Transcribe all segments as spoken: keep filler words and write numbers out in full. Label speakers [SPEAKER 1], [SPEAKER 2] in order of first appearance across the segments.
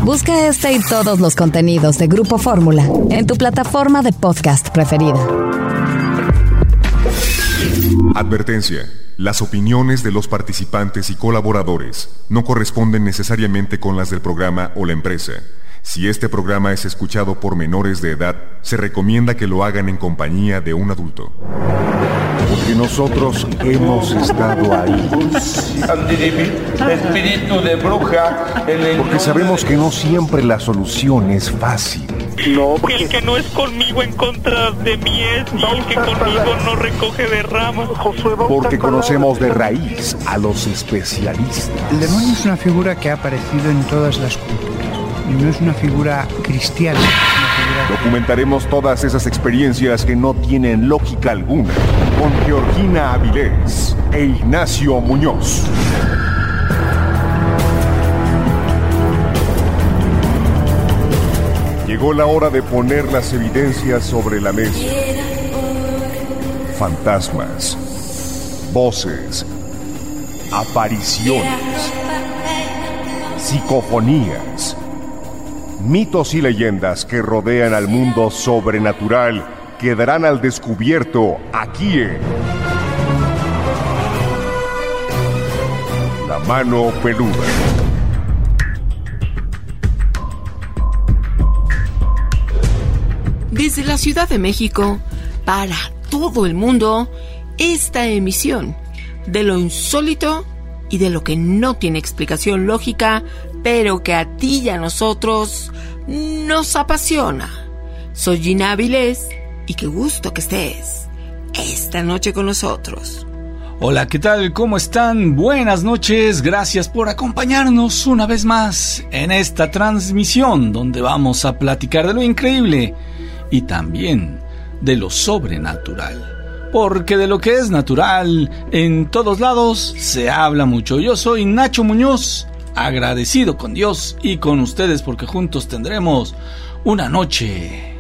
[SPEAKER 1] Busca este y todos los contenidos de Grupo Fórmula en tu plataforma de podcast preferida.
[SPEAKER 2] Advertencia. Las opiniones de los participantes y colaboradores no corresponden necesariamente con las del programa o la empresa. Si este programa es escuchado por menores de edad, se recomienda que lo hagan en compañía de un adulto.
[SPEAKER 3] Porque nosotros hemos estado ahí.
[SPEAKER 4] Espíritu de bruja.
[SPEAKER 3] Porque sabemos que no siempre la solución es fácil.
[SPEAKER 5] No, porque el que no es conmigo en contra de mí es, y el que conmigo no recoge de ramas.
[SPEAKER 3] Porque conocemos de raíz a los especialistas.
[SPEAKER 6] El demonio es una figura que ha aparecido en todas las culturas. Y no es una figura cristiana. Es una figura...
[SPEAKER 3] Documentaremos todas esas experiencias que no tienen lógica alguna con Georgina Avilés e Ignacio Muñoz. Llegó la hora de poner las evidencias sobre la mesa. Fantasmas, voces, apariciones, psicofonías, mitos y leyendas que rodean al mundo sobrenatural quedarán al descubierto aquí en La Mano Peluda.
[SPEAKER 7] Desde la Ciudad de México, para todo el mundo, esta emisión de lo insólito y de lo que no tiene explicación lógica, pero que a ti y a nosotros nos apasiona. Soy Gina Avilés y qué gusto que estés esta noche con nosotros.
[SPEAKER 8] Hola, ¿qué tal? ¿Cómo están? Buenas noches, gracias por acompañarnos una vez más en esta transmisión donde vamos a platicar de lo increíble y también de lo sobrenatural. Porque de lo que es natural en todos lados se habla mucho. Yo soy Nacho Muñoz, agradecido con Dios y con ustedes porque juntos tendremos una noche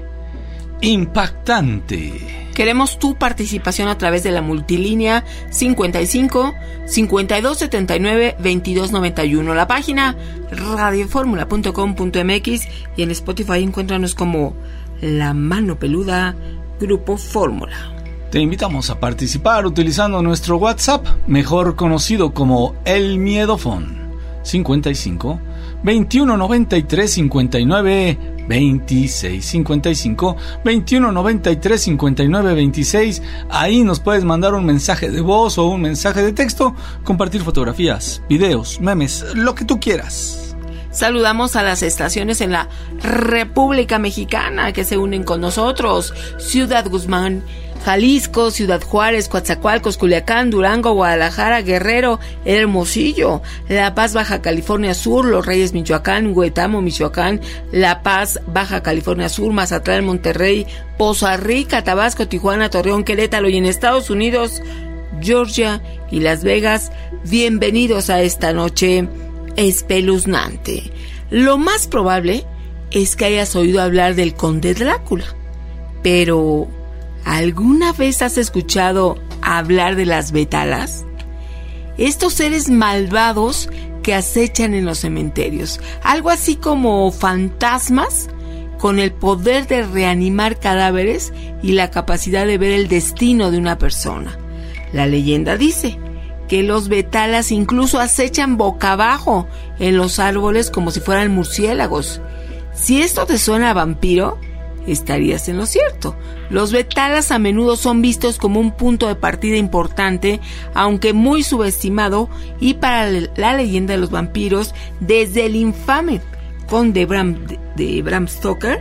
[SPEAKER 8] impactante.
[SPEAKER 7] Queremos tu participación a través de la multilínea cincuenta y cinco, cincuenta y dos setenta y nueve, veintidós noventa y uno, la página radio fórmula punto com punto m x y en Spotify encuéntranos como La Mano Peluda Grupo Fórmula.
[SPEAKER 8] Te invitamos a participar utilizando nuestro WhatsApp, mejor conocido como El Miedofón, cincuenta y cinco, veintiuno noventa y tres, cincuenta y nueve, veintiséis, cincuenta y cinco, veintiuno noventa y tres, cincuenta y nueve, veintiséis. Ahí nos puedes mandar un mensaje de voz o un mensaje de texto, compartir fotografías, videos, memes, lo que tú quieras.
[SPEAKER 7] Saludamos a las estaciones en la República Mexicana que se unen con nosotros: Ciudad Guzmán, Jalisco, Ciudad Juárez, Coatzacoalcos, Culiacán, Durango, Guadalajara, Guerrero, Hermosillo, La Paz, Baja California Sur, Los Reyes, Michoacán, Huetamo, Michoacán, La Paz, Baja California Sur, Mazatlán, Monterrey, Poza Rica, Tabasco, Tijuana, Torreón, Querétaro y en Estados Unidos, Georgia y Las Vegas. Bienvenidos a esta noche espeluznante. Lo más probable es que hayas oído hablar del Conde Drácula, pero ¿alguna vez has escuchado hablar de las betalas? Estos seres malvados que acechan en los cementerios, algo así como fantasmas con el poder de reanimar cadáveres y la capacidad de ver el destino de una persona. La leyenda dice que los betalas incluso acechan boca abajo en los árboles como si fueran murciélagos. Si esto te suena a vampiro, estarías en lo cierto. Los betalas a menudo son vistos como un punto de partida importante, aunque muy subestimado, y para la leyenda de los vampiros, desde el infame Conde Bram, de Bram Stoker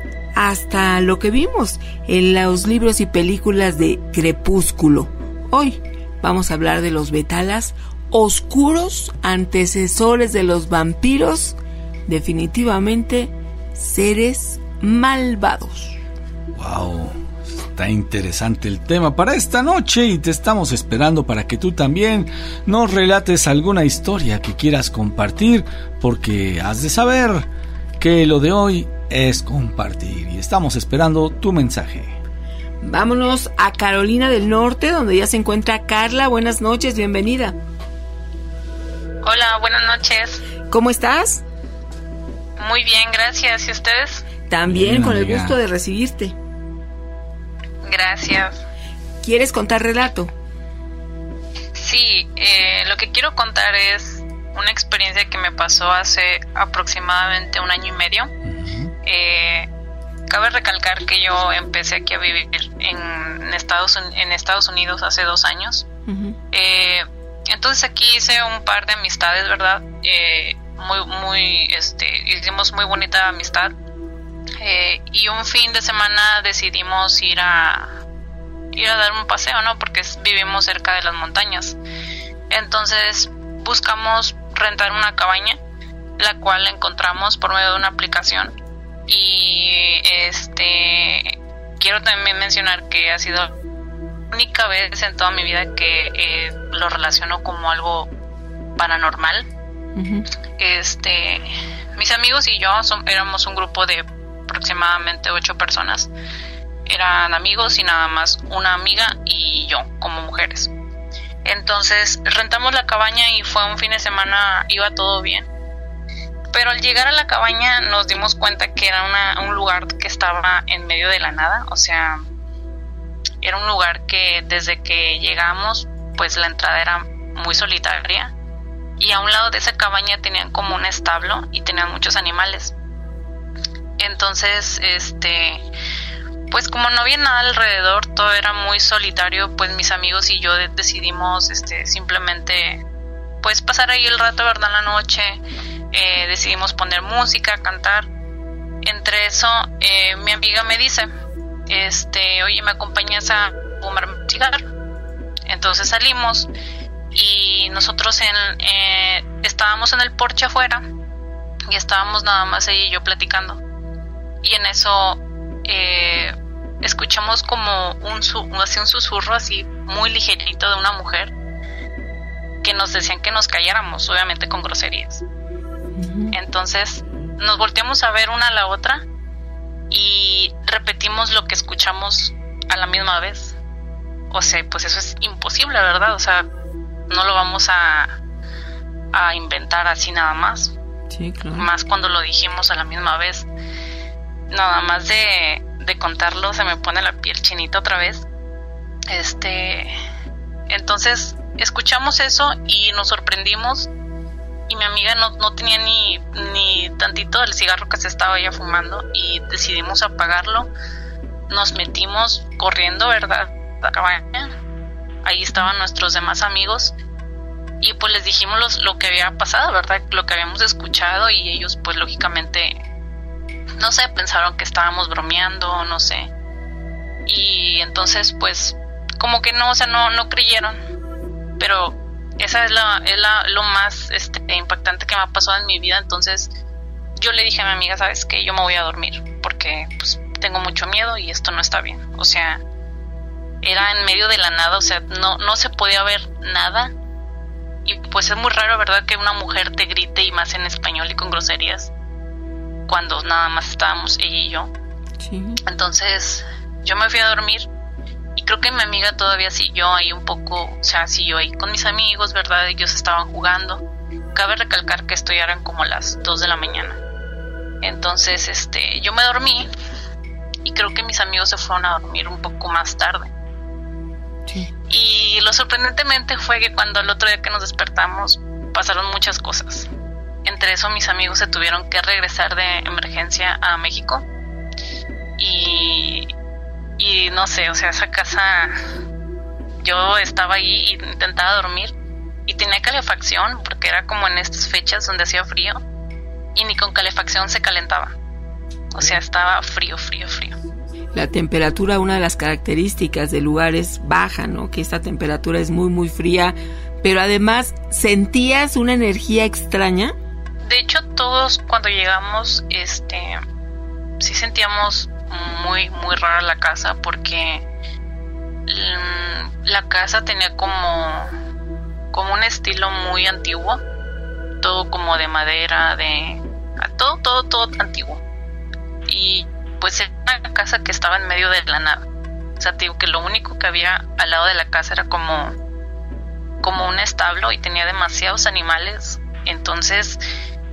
[SPEAKER 7] hasta lo que vimos en los libros y películas de Crepúsculo. Hoy vamos a hablar de los betalas, oscuros antecesores de los vampiros, definitivamente seres malvados.
[SPEAKER 8] Wow, está interesante el tema para esta noche y te estamos esperando para que tú también nos relates alguna historia que quieras compartir, porque has de saber que lo de hoy es compartir y estamos esperando tu mensaje.
[SPEAKER 7] Vámonos a Carolina del Norte, donde ya se encuentra Carla. Buenas noches, bienvenida.
[SPEAKER 9] Hola, buenas noches.
[SPEAKER 7] ¿Cómo estás?
[SPEAKER 9] Muy bien, gracias. ¿Y ustedes?
[SPEAKER 7] También,
[SPEAKER 8] Bien,
[SPEAKER 7] con el
[SPEAKER 8] amiga.
[SPEAKER 7] gusto de recibirte.
[SPEAKER 9] Gracias.
[SPEAKER 7] ¿Quieres contar relato?
[SPEAKER 9] Sí, eh, lo que quiero contar es una experiencia que me pasó hace aproximadamente un año y medio. Eh, cabe recalcar que yo empecé aquí a vivir en Estados, en Estados Unidos hace dos años.
[SPEAKER 7] Uh-huh.
[SPEAKER 9] Eh, entonces aquí hice un par de amistades, ¿verdad? Eh, muy, muy, este, hicimos muy bonita amistad. Eh, y un fin de semana decidimos ir a ir a dar un paseo, ¿no? Porque vivimos cerca de las montañas. Entonces buscamos rentar una cabaña, la cual encontramos por medio de una aplicación. Y este quiero también mencionar que ha sido la única vez en toda mi vida que eh, lo relaciono como algo paranormal.
[SPEAKER 7] Uh-huh.
[SPEAKER 9] Este, mis amigos y yo son, éramos un grupo de aproximadamente ocho personas. Eran amigos y nada más una amiga y yo como mujeres. Entonces rentamos la cabaña y fue un fin de semana, iba todo bien. Pero al llegar a la cabaña nos dimos cuenta que era una, un lugar que estaba en medio de la nada. O sea, era un lugar que desde que llegamos, pues la entrada era muy solitaria. Y a un lado de esa cabaña tenían como un establo y tenían muchos animales. Entonces, este, pues como no había nada alrededor, todo era muy solitario, pues mis amigos y yo de- decidimos, este, simplemente, pues pasar ahí el rato, ¿verdad? La noche, eh, decidimos poner música, cantar. Entre eso, eh, mi amiga me dice, este, oye, ¿me acompañas a fumar un cigarro? Entonces salimos y nosotros en, eh, estábamos en el porche afuera y estábamos nada más ella y yo platicando. Y en eso eh, escuchamos como un, su- así un susurro así muy ligerito de una mujer que nos decían que nos calláramos, obviamente con groserías.
[SPEAKER 7] Uh-huh.
[SPEAKER 9] Entonces nos volteamos a ver una a la otra y repetimos lo que escuchamos a la misma vez. O sea, pues eso es imposible, ¿verdad? O sea, no lo vamos a, a inventar así nada más.
[SPEAKER 7] Sí, claro.
[SPEAKER 9] Más cuando lo dijimos a la misma vez. Nada más de, de contarlo se me pone la piel chinita otra vez. Este, entonces escuchamos eso y nos sorprendimos. Y mi amiga no, no tenía ni, ni tantito del cigarro que se estaba ella fumando. Y decidimos apagarlo. Nos metimos corriendo, ¿verdad? La cabaña. Ahí estaban nuestros demás amigos. Y pues les dijimos los, lo que había pasado, ¿verdad? Lo que habíamos escuchado. Y ellos pues lógicamente, no sé, pensaron que estábamos bromeando, no sé. Y entonces pues como que no, o sea, no, no creyeron. Pero esa es la, es la lo más este, impactante que me ha pasado en mi vida. Entonces yo le dije a mi amiga, ¿sabes qué? Yo me voy a dormir porque pues tengo mucho miedo y esto no está bien. O sea, era en medio de la nada, o sea, no, no se podía ver nada. Y pues es muy raro, ¿verdad? Que una mujer te grite y más en español y con groserías cuando nada más estábamos ella y yo.
[SPEAKER 7] Sí.
[SPEAKER 9] Entonces yo me fui a dormir y creo que mi amiga todavía siguió ahí un poco, o sea, siguió ahí con mis amigos, ¿verdad? Ellos estaban jugando. Cabe recalcar que esto ya eran como las dos de la mañana. Entonces, este, yo me dormí y creo que mis amigos se fueron a dormir un poco más tarde.
[SPEAKER 7] Sí.
[SPEAKER 9] Y lo sorprendentemente fue que cuando el otro día que nos despertamos pasaron muchas cosas. Entre eso mis amigos se tuvieron que regresar de emergencia a México. Y, y no sé, o sea, esa casa, yo estaba ahí y intentaba dormir y tenía calefacción porque era como en estas fechas donde hacía frío y ni con calefacción se calentaba. O sea, estaba frío, frío, frío.
[SPEAKER 7] La temperatura, una de las características del lugar es baja, ¿no? Que esta temperatura es muy, muy fría, pero además, ¿sentías una energía extraña?
[SPEAKER 9] De hecho, todos cuando llegamos, este, sí sentíamos muy, muy rara la casa porque la casa tenía como, como un estilo muy antiguo, todo como de madera, de, todo, todo, todo antiguo. Y pues era una casa que estaba en medio de la nada. O sea, te digo que lo único que había al lado de la casa era como, como un establo y tenía demasiados animales. Entonces,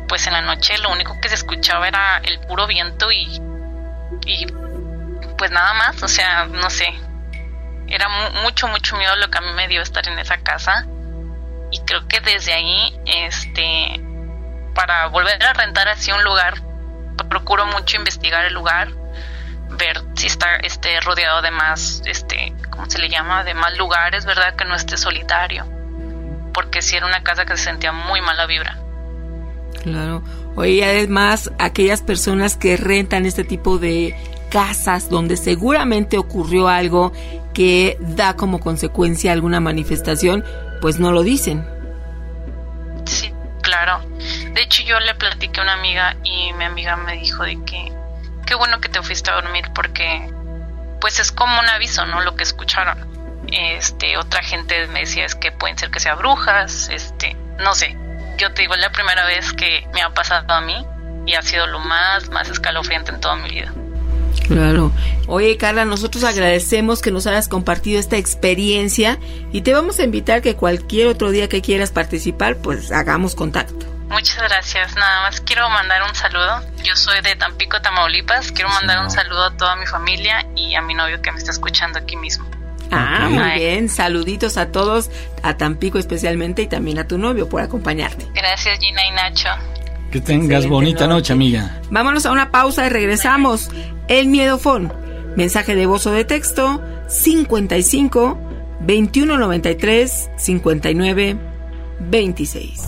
[SPEAKER 9] pues en la noche lo único que se escuchaba era el puro viento y, y pues nada más, o sea, no sé, era mu- mucho, mucho miedo lo que a mí me dio estar en esa casa. Y creo que desde ahí, este, para volver a rentar así un lugar, procuro mucho investigar el lugar, ver si está este, rodeado de más, este, ¿cómo se le llama? De más lugares, ¿verdad? Que no esté solitario. Porque sí era una casa que se sentía muy mala vibra.
[SPEAKER 7] Claro. Oye, además, aquellas personas que rentan este tipo de casas donde seguramente ocurrió algo que da como consecuencia alguna manifestación, pues no lo dicen.
[SPEAKER 9] Sí, claro. De hecho, yo le platiqué a una amiga y mi amiga me dijo de que qué bueno que te fuiste a dormir porque pues es como un aviso, ¿no? Lo que escucharon. Este, otra gente me decía es que pueden ser que sea brujas, este, no sé. Yo te digo, es la primera vez que me ha pasado a mí y ha sido lo más, más escalofriante en toda mi vida.
[SPEAKER 7] Claro. Oye, Carla, nosotros agradecemos que nos hayas compartido esta experiencia y te vamos a invitar que cualquier otro día que quieras participar, pues hagamos contacto.
[SPEAKER 9] Muchas gracias. Nada más quiero mandar un saludo. Yo soy de Tampico, Tamaulipas. Quiero mandar un saludo a toda mi familia y a mi novio que me está escuchando aquí mismo.
[SPEAKER 7] Ah,
[SPEAKER 9] Okay.
[SPEAKER 7] muy
[SPEAKER 9] Ay.
[SPEAKER 7] bien. Saluditos a todos, a Tampico especialmente y también a tu novio por acompañarte.
[SPEAKER 9] Gracias, Gina y Nacho.
[SPEAKER 8] Que tengas
[SPEAKER 7] Excelente
[SPEAKER 8] bonita
[SPEAKER 7] noche.
[SPEAKER 8] noche, amiga.
[SPEAKER 7] Vámonos a una pausa y regresamos. El Miedofón. Mensaje de voz o de texto cincuenta y cinco, veintiuno noventa y tres, cincuenta y nueve, veintiséis.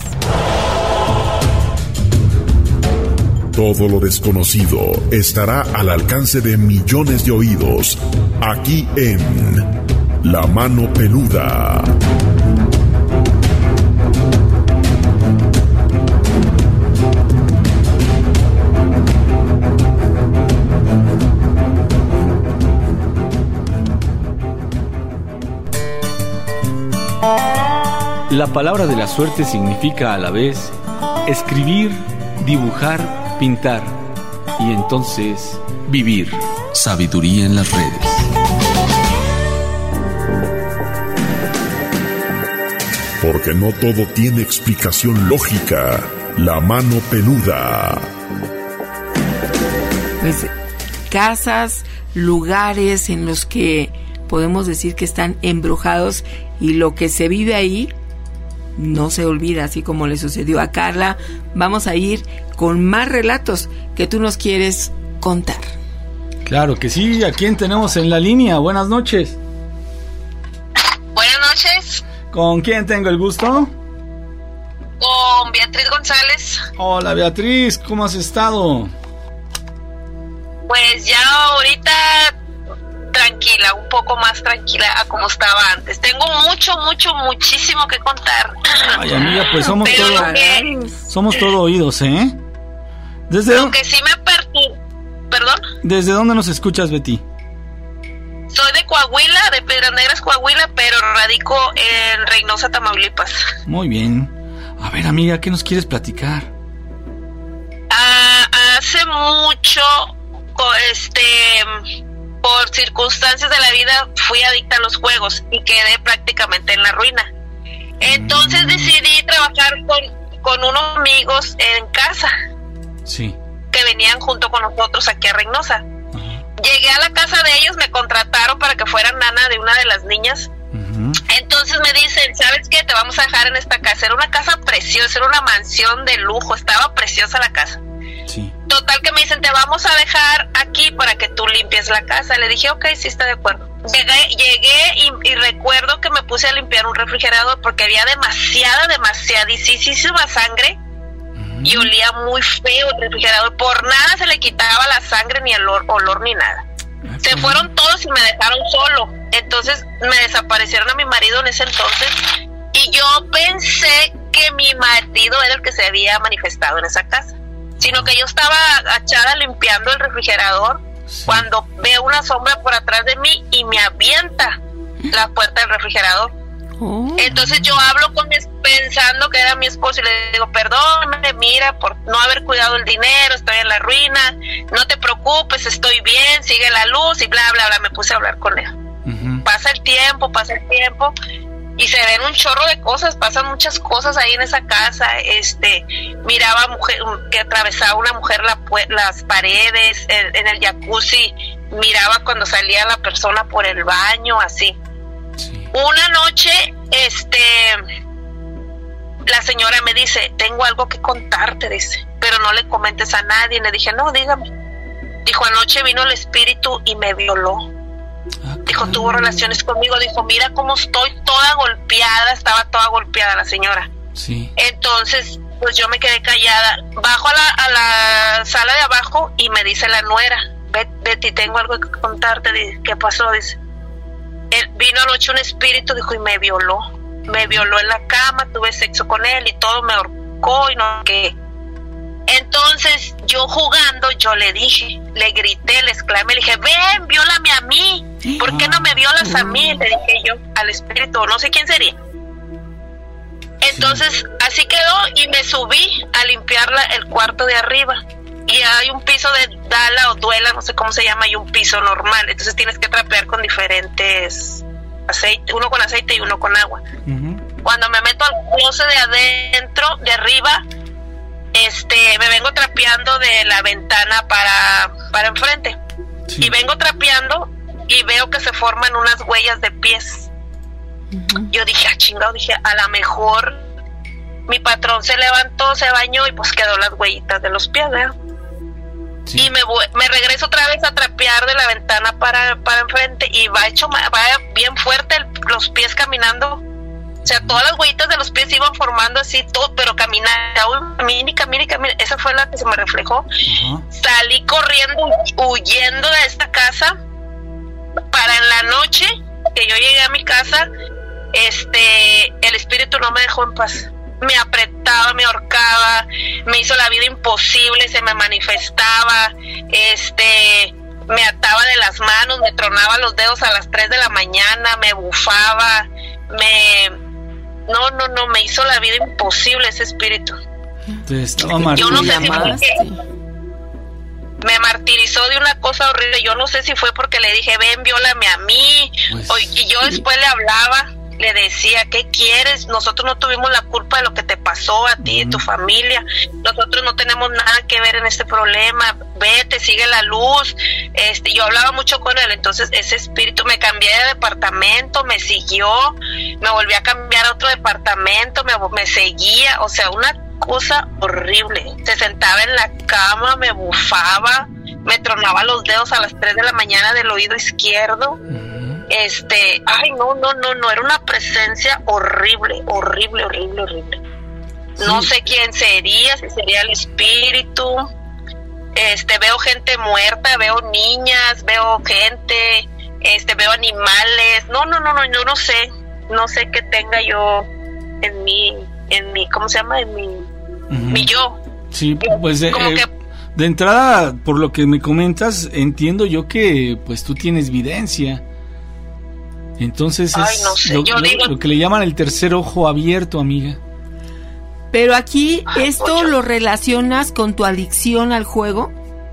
[SPEAKER 10] Todo lo desconocido estará al alcance de millones de oídos, aquí en La Mano Peluda.
[SPEAKER 8] La palabra de la suerte significa a la vez escribir, dibujar, pintar y entonces vivir.
[SPEAKER 11] Sabiduría en las redes.
[SPEAKER 10] Porque no todo tiene explicación lógica. La Mano Peluda.
[SPEAKER 7] Pues casas, lugares en los que podemos decir que están embrujados y lo que se vive ahí no se olvida, así como le sucedió a Carla. Vamos a ir con más relatos que tú nos quieres contar.
[SPEAKER 8] Claro que sí. ¿A quién tenemos en la línea? Buenas noches.
[SPEAKER 12] Buenas noches.
[SPEAKER 8] ¿Con quién tengo el gusto?
[SPEAKER 12] Con Beatriz González.
[SPEAKER 8] Hola, Beatriz, ¿cómo has estado?
[SPEAKER 12] Pues ya ahorita tranquila, un poco más tranquila a como estaba antes. Tengo mucho, mucho, muchísimo que contar.
[SPEAKER 8] Ay, amiga, pues somos
[SPEAKER 12] Pero
[SPEAKER 8] todo,
[SPEAKER 12] lo que,
[SPEAKER 8] somos todo oídos, ¿eh? ¿Desde,
[SPEAKER 12] lo
[SPEAKER 8] dónde,
[SPEAKER 12] que sí me perturba, perdón,
[SPEAKER 8] ¿Desde dónde nos escuchas, Betty?
[SPEAKER 12] soy de Coahuila, de Piedras Negras, Coahuila, pero radico en Reynosa, Tamaulipas.
[SPEAKER 8] Muy bien. A ver, amiga, ¿qué nos quieres platicar?
[SPEAKER 12] Ah, hace mucho, co- este, por circunstancias de la vida, fui adicta a los juegos y quedé prácticamente en la ruina. Entonces decidí trabajar con, con unos amigos en casa
[SPEAKER 8] Sí.
[SPEAKER 12] que venían junto con nosotros aquí a Reynosa. Llegué a la casa de ellos, me contrataron para que fuera nana de una de las niñas.
[SPEAKER 8] Uh-huh.
[SPEAKER 12] Entonces me dicen, ¿sabes qué? Te vamos a dejar en esta casa. Era una casa preciosa, era una mansión de lujo, estaba preciosa la casa.
[SPEAKER 8] Sí.
[SPEAKER 12] Total que me dicen, te vamos a dejar aquí para que tú limpies la casa. Le dije, ok, sí, está de acuerdo. Llegué, llegué y, y recuerdo que me puse a limpiar un refrigerador porque había demasiada, demasiadísima sangre. Y olía muy feo el refrigerador. Por nada se le quitaba la sangre, ni el olor, olor ni nada. Se fueron todos y me dejaron solo. Entonces me desaparecieron a mi marido en ese entonces. Y yo pensé que mi marido era el que se había manifestado en esa casa. Sino que yo estaba agachada limpiando el refrigerador, sí, cuando veo una sombra por atrás de mí y me avienta la puerta del refrigerador. Oh. Entonces yo hablo con mi, pensando que era mi esposo y le digo, perdóname, mira, por no haber cuidado el dinero, estoy en la ruina, no te preocupes, estoy bien, sigue la luz y bla, bla, bla. Me puse a hablar con él. Uh-huh. Pasa el tiempo, pasa el tiempo y se ven un chorro de cosas, pasan muchas cosas ahí en esa casa. Este, miraba mujer que atravesaba una mujer la, las paredes, en, en el jacuzzi, miraba cuando salía la persona por el baño, así. Sí. Una noche, este, la señora me dice, tengo algo que contarte, dice, pero no le comentes a nadie. Le dije, no, dígame. Dijo, anoche vino el espíritu y me violó. Ah, dijo, tuvo relaciones conmigo. Dijo, mira cómo estoy toda golpeada. Estaba toda golpeada la señora. Sí. Entonces, pues yo me quedé callada. Bajo a la, a la sala de abajo y me dice la nuera, Betty, tengo algo que contarte. Dice, ¿qué pasó? Dice, él, vino anoche un espíritu, dijo, y me violó. Me violó en la cama, tuve sexo con él y todo, me ahorcó y no qué. Entonces yo jugando, yo le dije, le grité, le exclamé, le dije, ven, viólame a mí. ¿Por qué no me violas a mí? Le dije yo al espíritu, no sé quién sería. Entonces sí. Así quedó y me subí a limpiar la, el cuarto de arriba. Y hay un piso de dala o duela, no sé cómo se llama, y un piso normal. Entonces tienes que trapear con diferentes aceite, uno con aceite y uno con agua. Uh-huh. Cuando me meto al closet de adentro, de arriba, este, me vengo trapeando de la ventana para, para enfrente. Sí. Y vengo trapeando y veo que se forman unas huellas de pies. Uh-huh. Yo dije, ah, chingado, dije, a lo mejor mi patrón se levantó, se bañó y pues quedó las huellitas de los pies, ¿verdad? Sí. Y me voy, me regreso otra vez a trapear de la ventana para, para enfrente y va hecho, va bien fuerte el, los pies caminando. O sea, todas las huellitas de los pies iban formando así, todo, pero caminando, camina y camina y camina. Esa fue la que se me reflejó. Uh-huh. Salí corriendo, huyendo de esta casa, para en la noche, que yo llegué a mi casa, este, el espíritu no me dejó en paz. Me apretaba, me ahorcaba, me hizo la vida imposible, se me manifestaba, este, me ataba de las manos, me tronaba los dedos a las tres de la mañana, me bufaba, me... No, no, no, me hizo la vida imposible ese espíritu.
[SPEAKER 8] Te estaba martirizando.
[SPEAKER 12] Yo no sé si fue que me martirizó de una cosa horrible. Yo no sé si fue porque le dije, ven, viólame a mí. Pues, o, y yo después le hablaba, le decía, ¿qué quieres? Nosotros no tuvimos la culpa de lo que te pasó a ti y uh-huh. tu familia. Nosotros no tenemos nada que ver en este problema. Vete, sigue la luz. Este, yo hablaba mucho con él, entonces ese espíritu, me cambié de departamento, me siguió, me volví a cambiar a otro departamento, me, me seguía, o sea, una cosa horrible. Se sentaba en la cama, me bufaba, me tronaba los dedos a las tres de la mañana del oído izquierdo. Uh-huh. Este, ay, no, no, no, no, era una presencia horrible, horrible, horrible, horrible. Sí. No sé quién sería, si sería el espíritu. Este, veo gente muerta, veo niñas, veo gente, este, veo animales. No, no, no, no, yo no sé, no sé qué tenga yo en mi, en mi, ¿cómo se llama? En mi, uh-huh. mi yo.
[SPEAKER 8] Sí, pues de,
[SPEAKER 12] Como
[SPEAKER 8] eh,
[SPEAKER 12] que,
[SPEAKER 8] de entrada, por lo que me comentas, entiendo yo que, pues, tú tienes videncia. Entonces
[SPEAKER 12] ay,
[SPEAKER 8] es
[SPEAKER 12] no sé,
[SPEAKER 8] lo,
[SPEAKER 12] yo
[SPEAKER 8] lo,
[SPEAKER 12] digo,
[SPEAKER 8] lo que le llaman el tercer ojo abierto, amiga.
[SPEAKER 7] Pero aquí,
[SPEAKER 12] ay,
[SPEAKER 7] ¿esto
[SPEAKER 12] pollo.
[SPEAKER 7] lo relacionas con tu adicción al juego?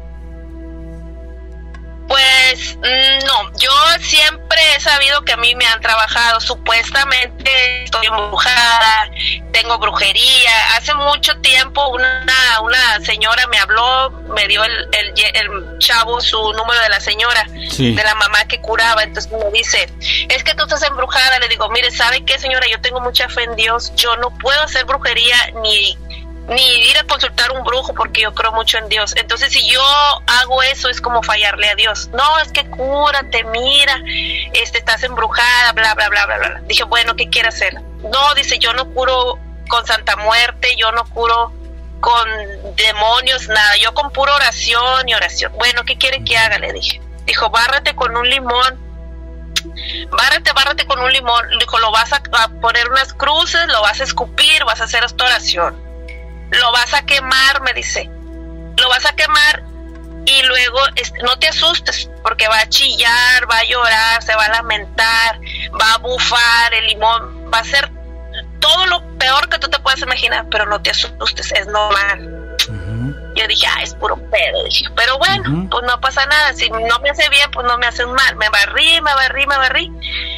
[SPEAKER 12] Pues no, yo siempre he sabido que a mí me han trabajado, supuestamente estoy embrujada, tengo brujería. Hace mucho tiempo una una señora me habló, me dio el, el, el chavo su número de la señora, sí. de la mamá que curaba, entonces me dice, es que tú estás embrujada. Le digo, mire, ¿sabe qué, señora? Yo tengo mucha fe en Dios, yo no puedo hacer brujería ni... ni ir a consultar un brujo porque yo creo mucho en Dios. Entonces si yo hago eso es como fallarle a Dios. No, es que cúrate, mira, este, estás embrujada, bla, bla, bla, bla, bla. Dije, bueno, ¿qué quiere hacer? No, dice, yo no curo con Santa Muerte, yo no curo con demonios, nada, yo con pura oración y oración. Bueno, ¿qué quiere que haga? Le dije. Dijo, bárrate con un limón. Bárrate, bárrate con un limón. Dijo, lo vas a, a poner unas cruces, lo vas a escupir, vas a hacer esta oración. Lo vas a quemar, me dice, lo vas a quemar y luego este, no te asustes porque va a chillar, va a llorar, se va a lamentar, va a bufar, el limón va a ser todo lo peor que tú te puedas imaginar, pero no te asustes, es normal. Uh-huh. Yo dije, ah, es puro pedo, dije, pero bueno, uh-huh. pues no pasa nada, si no me hace bien, pues no me hace mal. Me barrí, me barrí, me barrí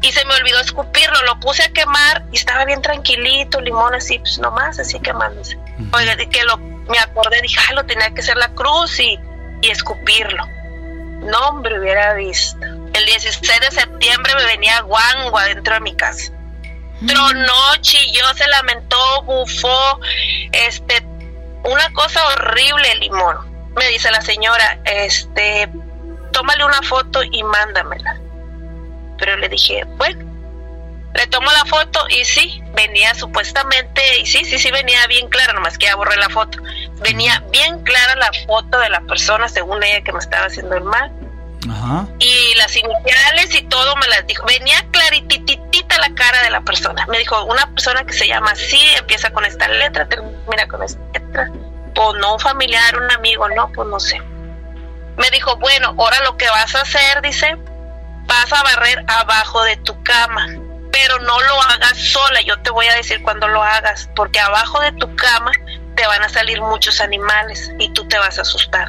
[SPEAKER 12] y se me olvidó escupirlo, lo puse a quemar y estaba bien tranquilito, limón así, pues nomás así quemándose. Uh-huh. Oiga, que lo, me acordé, dije, ah, lo tenía que hacer la cruz y, y escupirlo. No, hombre, hubiera visto. El dieciséis de septiembre me venía guango adentro de mi casa. Uh-huh. Tronó, chilló, se lamentó, bufó, este, una cosa horrible, el limón. Me dice la señora, este, tómale una foto y mándamela. Pero le dije, bueno, le tomo la foto y sí, venía supuestamente, y sí, sí, sí venía bien clara, nomás que ya borré la foto. Venía bien clara la foto de la persona, según ella, que me estaba haciendo el mal. Ajá. Y las iniciales y todo me las dijo. Venía clarititita la cara de la persona. Me dijo, una persona que se llama así, empieza con esta letra, termina con esta letra. Pues no, un familiar, un amigo, no, pues no sé. Me dijo, bueno, ahora lo que vas a hacer, dice, vas a barrer abajo de tu cama, pero no lo hagas sola, yo te voy a decir cuando lo hagas, porque abajo de tu cama te van a salir muchos animales y tú te vas a asustar.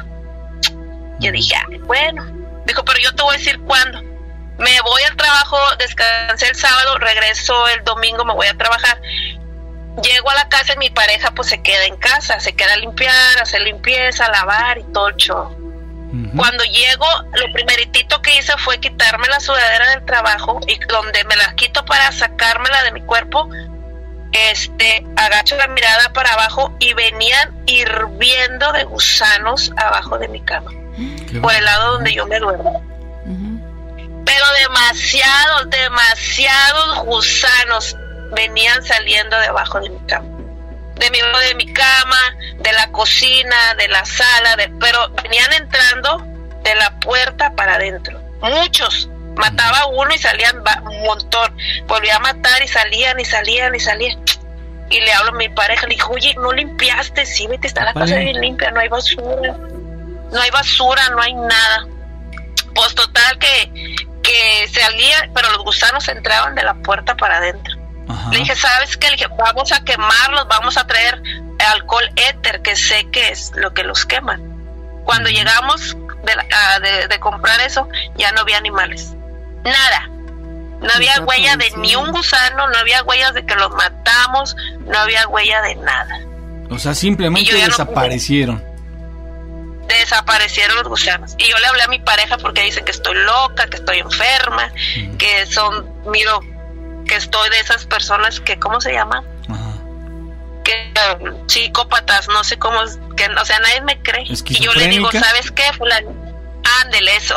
[SPEAKER 12] Yo dije, ah, bueno. Dijo, pero yo te voy a decir cuándo. Me voy al trabajo, descansé el sábado, regreso el domingo, me voy a trabajar. Llego a la casa y mi pareja pues se queda en casa, se queda a limpiar, hacer limpieza, lavar y todo el show. Uh-huh. Cuando llego, lo primeritito que hice fue quitarme la sudadera del trabajo y donde me la quito para sacármela de mi cuerpo, este, agacho la mirada para abajo y venían hirviendo de gusanos abajo de mi cama, Qué por el lado donde yo me duermo. Uh-huh. Pero demasiados, demasiados gusanos venían saliendo debajo de mi cama, de mi, de mi cama, de la cocina, de la sala, de, pero venían entrando de la puerta para adentro, muchos. Mataba uno y salían un montón, volvía a matar y salían y salían y salían. Y le hablo a mi pareja, le dijo, oye, ¿no limpiaste? Sí, vete, está la casa bien limpia, no hay basura, no hay basura, no hay nada. Pues total que, que salía, pero los gusanos entraban de la puerta para adentro. Ajá. Le dije, ¿sabes qué? Le dije, vamos a quemarlos, vamos a traer alcohol éter, que sé que es lo que los queman. Cuando uh-huh. llegamos de, la, de, de comprar eso, ya no había animales, nada. No había huella de ni un gusano, no había huellas de que los matamos, no había huella de nada.
[SPEAKER 8] O sea, simplemente desaparecieron.
[SPEAKER 12] No, desaparecieron los gusanos. Y yo le hablé a mi pareja porque dicen que estoy loca, que estoy enferma, uh-huh. que son, miro, que estoy de esas personas que, ¿cómo se llama? Ajá. Que um, psicópatas, no sé cómo, que, o sea, nadie me cree. Y yo le digo, ¿sabes qué, fulano? Ándele eso.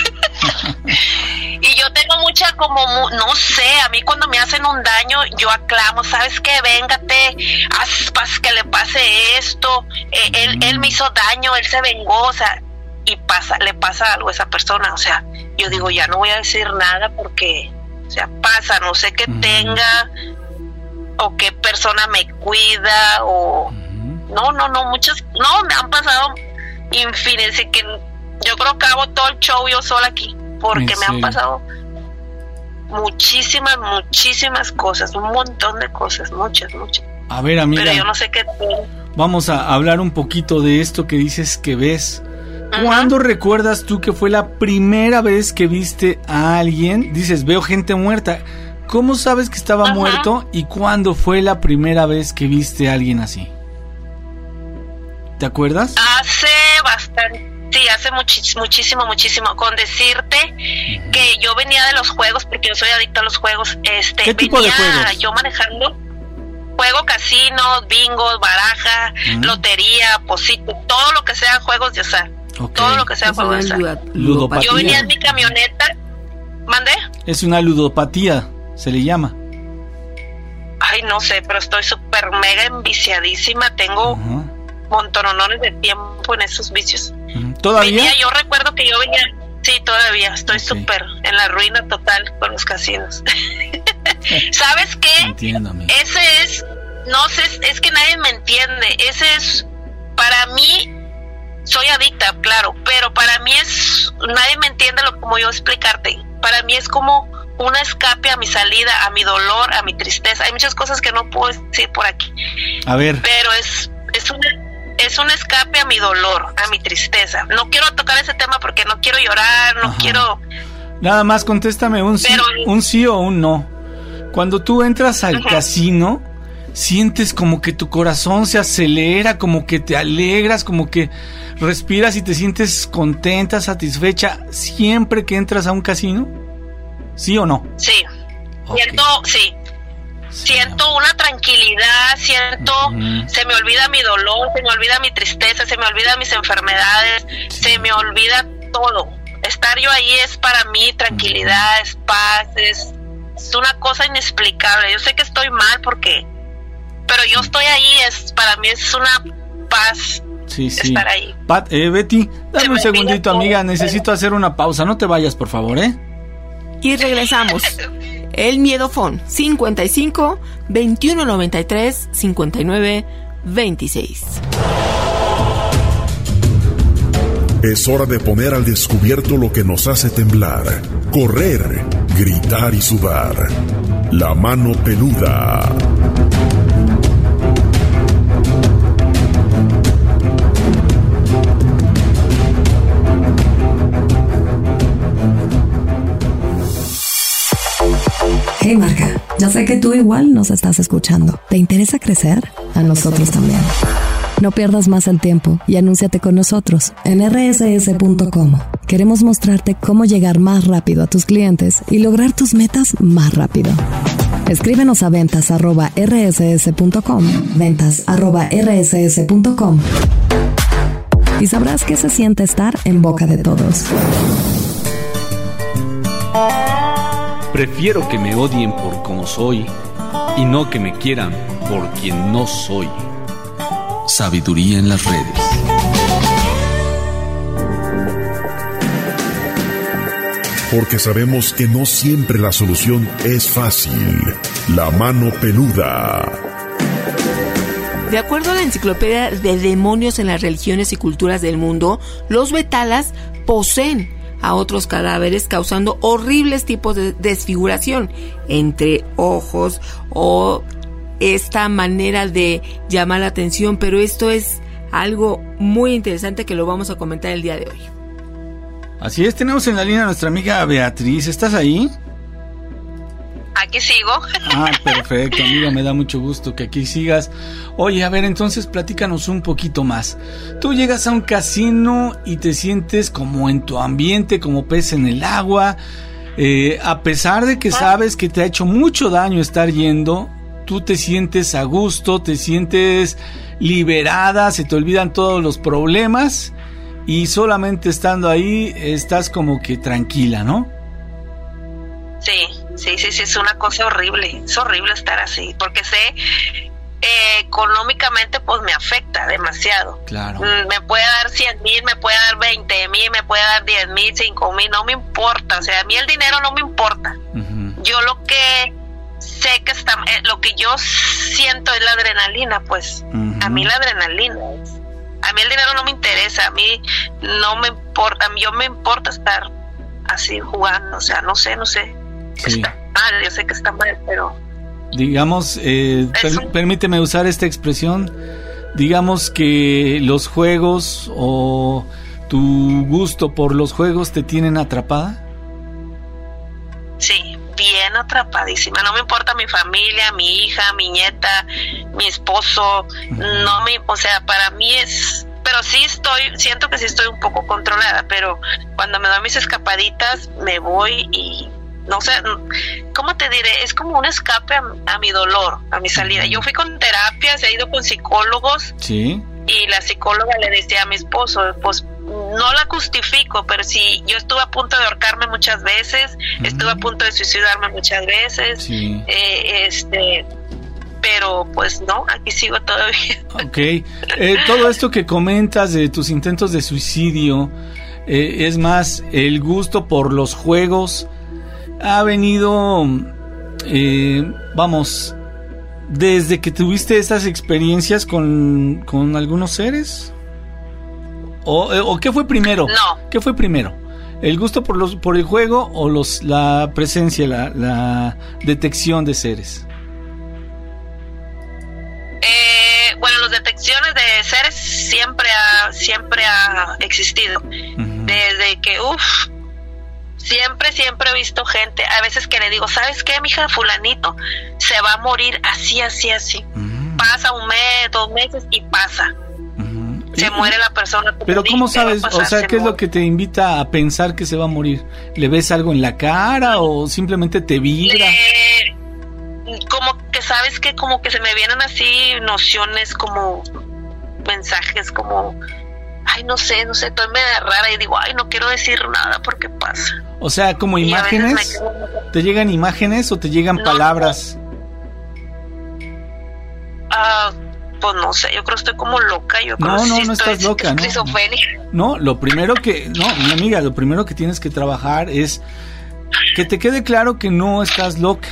[SPEAKER 12] Y yo tengo mucha como, no sé, a mí cuando me hacen un daño, yo aclamo, ¿sabes qué? Véngate, haz, haz que le pase esto, eh, él, mm. él me hizo daño, él se vengó, o sea, y pasa, le pasa algo a esa persona, o sea, yo digo, ya no voy a decir nada porque... O sea, pasa, no sé qué uh-huh. tenga, o qué persona me cuida, o... Uh-huh. No, no, no, muchas... No, me han pasado infinitas, así que yo creo que hago todo el show yo sola aquí, porque me han pasado muchísimas, muchísimas cosas, un montón de cosas, muchas, muchas.
[SPEAKER 8] A ver, amiga.
[SPEAKER 12] Pero yo no sé qué tengo.
[SPEAKER 8] Vamos a hablar un poquito de esto que dices que ves. ¿Cuándo uh-huh. recuerdas tú que fue la primera vez que viste a alguien? Dices, veo gente muerta. ¿Cómo sabes que estaba uh-huh. muerto? ¿Y cuándo fue la primera vez que viste a alguien así? ¿Te acuerdas?
[SPEAKER 12] Hace bastante, sí, hace muchis, muchísimo, muchísimo. Con decirte uh-huh. que yo venía de los juegos, porque yo soy adicta a los juegos. Este,
[SPEAKER 8] ¿Qué tipo
[SPEAKER 12] venía
[SPEAKER 8] de juegos?
[SPEAKER 12] Yo manejando, juego casino, bingos, baraja, uh-huh. lotería, posito, todo lo que sea juegos de azar. Okay. Todo lo que sea para usar.
[SPEAKER 8] Ludopatía.
[SPEAKER 12] Yo venía en mi camioneta. ¿Mandé?
[SPEAKER 8] Es una ludopatía, se le llama.
[SPEAKER 12] Ay, no sé, pero estoy súper mega enviciadísima. Tengo uh-huh. montonones de tiempo en esos vicios.
[SPEAKER 8] Uh-huh. ¿Todavía?
[SPEAKER 12] Venía, yo recuerdo que yo venía. Sí, todavía. Estoy súper okay. en la ruina total con los casinos. ¿Sabes qué?
[SPEAKER 8] Entiendo, amigo.
[SPEAKER 12] Ese es. No sé, es que nadie me entiende. Ese es. Para mí. Soy adicta, claro, pero para mí es, nadie me entiende lo como yo explicarte. Para mí es como un escape a mi salida, a mi dolor, a mi tristeza. Hay muchas cosas que no puedo decir por aquí.
[SPEAKER 8] A ver.
[SPEAKER 12] Pero es es un es un escape a mi dolor, a mi tristeza. No quiero tocar ese tema porque no quiero llorar, no Ajá. quiero.
[SPEAKER 8] Nada más contéstame un sí,
[SPEAKER 12] Pero,
[SPEAKER 8] un sí o un no. Cuando tú entras al uh-huh. casino, sientes como que tu corazón se acelera, como que te alegras, como que respiras y te sientes contenta, satisfecha siempre que entras a un casino. ¿Sí o no?
[SPEAKER 12] Sí. Okay. Siento, sí. Siento una tranquilidad, siento, uh-huh. se me olvida mi dolor, se me olvida mi tristeza, se me olvida mis enfermedades, sí. se me olvida todo. Estar yo ahí es para mí tranquilidad, uh-huh. es paz, es, es una cosa inexplicable. Yo sé que estoy mal porque, pero yo estoy ahí, es para mí es una paz
[SPEAKER 8] sí, sí.
[SPEAKER 12] estar ahí.
[SPEAKER 8] Pat, eh, Betty, dame se un segundito, amiga, necesito hacer una pausa, no te vayas, por favor, ¿eh?
[SPEAKER 7] Y regresamos. El Miedofón, cincuenta y cinco, veintiuno noventa y tres, cincuenta y nueve, veintiséis.
[SPEAKER 10] Es hora de poner al descubierto lo que nos hace temblar, correr, gritar y sudar. La mano peluda.
[SPEAKER 1] Hey Marca, ya sé que tú igual nos estás escuchando. ¿Te interesa crecer? A nosotros también. No pierdas más el tiempo y anúnciate con nosotros en erre ese ese punto com. Queremos mostrarte cómo llegar más rápido a tus clientes y lograr tus metas más rápido. Escríbenos a ventas arroba erre ese ese punto com, ventas arroba erre ese ese punto com, y sabrás qué se siente estar en boca de todos.
[SPEAKER 8] Prefiero que me odien por como soy y no que me quieran por quien no soy.
[SPEAKER 11] Sabiduría en las redes.
[SPEAKER 10] Porque sabemos que no siempre la solución es fácil. La mano peluda.
[SPEAKER 7] De acuerdo a la enciclopedia de demonios en las religiones y culturas del mundo, los betalas poseen a otros cadáveres, causando horribles tipos de desfiguración, entre ojos o esta manera de llamar la atención, pero esto es algo muy interesante que lo vamos a comentar el día de hoy.
[SPEAKER 8] Así es, tenemos en la línea a nuestra amiga Beatriz. ¿Estás ahí?
[SPEAKER 12] Aquí sigo.
[SPEAKER 8] Ah, perfecto, amiga, me da mucho gusto que aquí sigas. Oye, a ver, entonces platícanos un poquito más. Tú llegas a un casino y te sientes como en tu ambiente, como pez en el agua. Eh, a pesar de que sabes que te ha hecho mucho daño estar yendo, tú te sientes a gusto, te sientes liberada, se te olvidan todos los problemas y solamente estando ahí estás como que tranquila, ¿no?
[SPEAKER 12] Sí. Sí, sí, sí, es una cosa horrible, es horrible estar así, porque sé, eh, económicamente pues me afecta demasiado.
[SPEAKER 8] Claro.
[SPEAKER 12] Me puede dar cien mil, me puede dar veinte mil, me puede dar diez mil, cinco mil, no me importa, o sea, a mí el dinero no me importa. Uh-huh. Yo lo que sé que está, eh, lo que yo siento es la adrenalina, pues, uh-huh. a mí la adrenalina, a mí el dinero no me interesa, a mí no me importa, a mí yo me importa estar así jugando, o sea, no sé, no sé.
[SPEAKER 8] Sí.
[SPEAKER 12] Está mal, yo sé que está mal, pero...
[SPEAKER 8] Digamos, eh, per- permíteme usar esta expresión, digamos que los juegos o tu gusto por los juegos te tienen atrapada.
[SPEAKER 12] Sí, bien atrapadísima, no me importa mi familia, mi hija, mi nieta, mi esposo, uh-huh. no me, o sea, para mí es... Pero sí estoy, siento que sí estoy un poco controlada, pero cuando me doy mis escapaditas me voy y... No sé, ¿cómo te diré? Es como un escape a, a mi dolor, a mi salida. Yo fui con terapias, he ido con psicólogos.
[SPEAKER 8] Sí.
[SPEAKER 12] Y la psicóloga le decía a mi esposo, pues no la justifico, pero sí, yo estuve a punto de ahorcarme muchas veces, uh-huh. estuve a punto de suicidarme muchas veces.
[SPEAKER 8] Sí.
[SPEAKER 12] Eh, este, pero pues no, aquí sigo todavía.
[SPEAKER 8] Ok. Eh, todo esto que comentas de tus intentos de suicidio, eh, es más el gusto por los juegos. Ha venido, eh, vamos, desde que tuviste estas experiencias con, con algunos seres. ¿O, o qué fue primero?
[SPEAKER 12] No.
[SPEAKER 8] ¿Qué fue primero? ¿El gusto por los por el juego o los la presencia, la, la detección de seres?
[SPEAKER 12] Eh, bueno, las detecciones de seres siempre ha siempre ha existido. Uh-huh. Desde que, uff. siempre, siempre he visto gente, a veces que le digo, ¿sabes qué, mija? Fulanito se va a morir así, así, así. Uh-huh. Pasa un mes, dos meses y pasa. Uh-huh. Se ¿Y? muere la persona.
[SPEAKER 8] Pero ¿cómo sabes? Pasar, o sea, ¿qué es lo que te invita a pensar que se va a morir? ¿Le ves algo en la cara o simplemente te vibra?
[SPEAKER 12] Le... Como que sabes que como que se me vienen así nociones, como mensajes, como... Ay, no sé, no sé, estoy medio rara y digo, ay, no quiero decir nada porque pasa.
[SPEAKER 8] O sea, como y imágenes, quedo... ¿te llegan imágenes o te llegan no, palabras?
[SPEAKER 12] Ah, uh, pues no sé, yo creo que estoy como loca, yo creo
[SPEAKER 8] no,
[SPEAKER 12] que
[SPEAKER 8] no,
[SPEAKER 12] sí
[SPEAKER 8] no
[SPEAKER 12] estoy
[SPEAKER 8] estás loca,
[SPEAKER 12] esquizofrénica.
[SPEAKER 8] No, no, lo primero que, no, mi amiga, lo primero que tienes que trabajar es que te quede claro que no estás loca,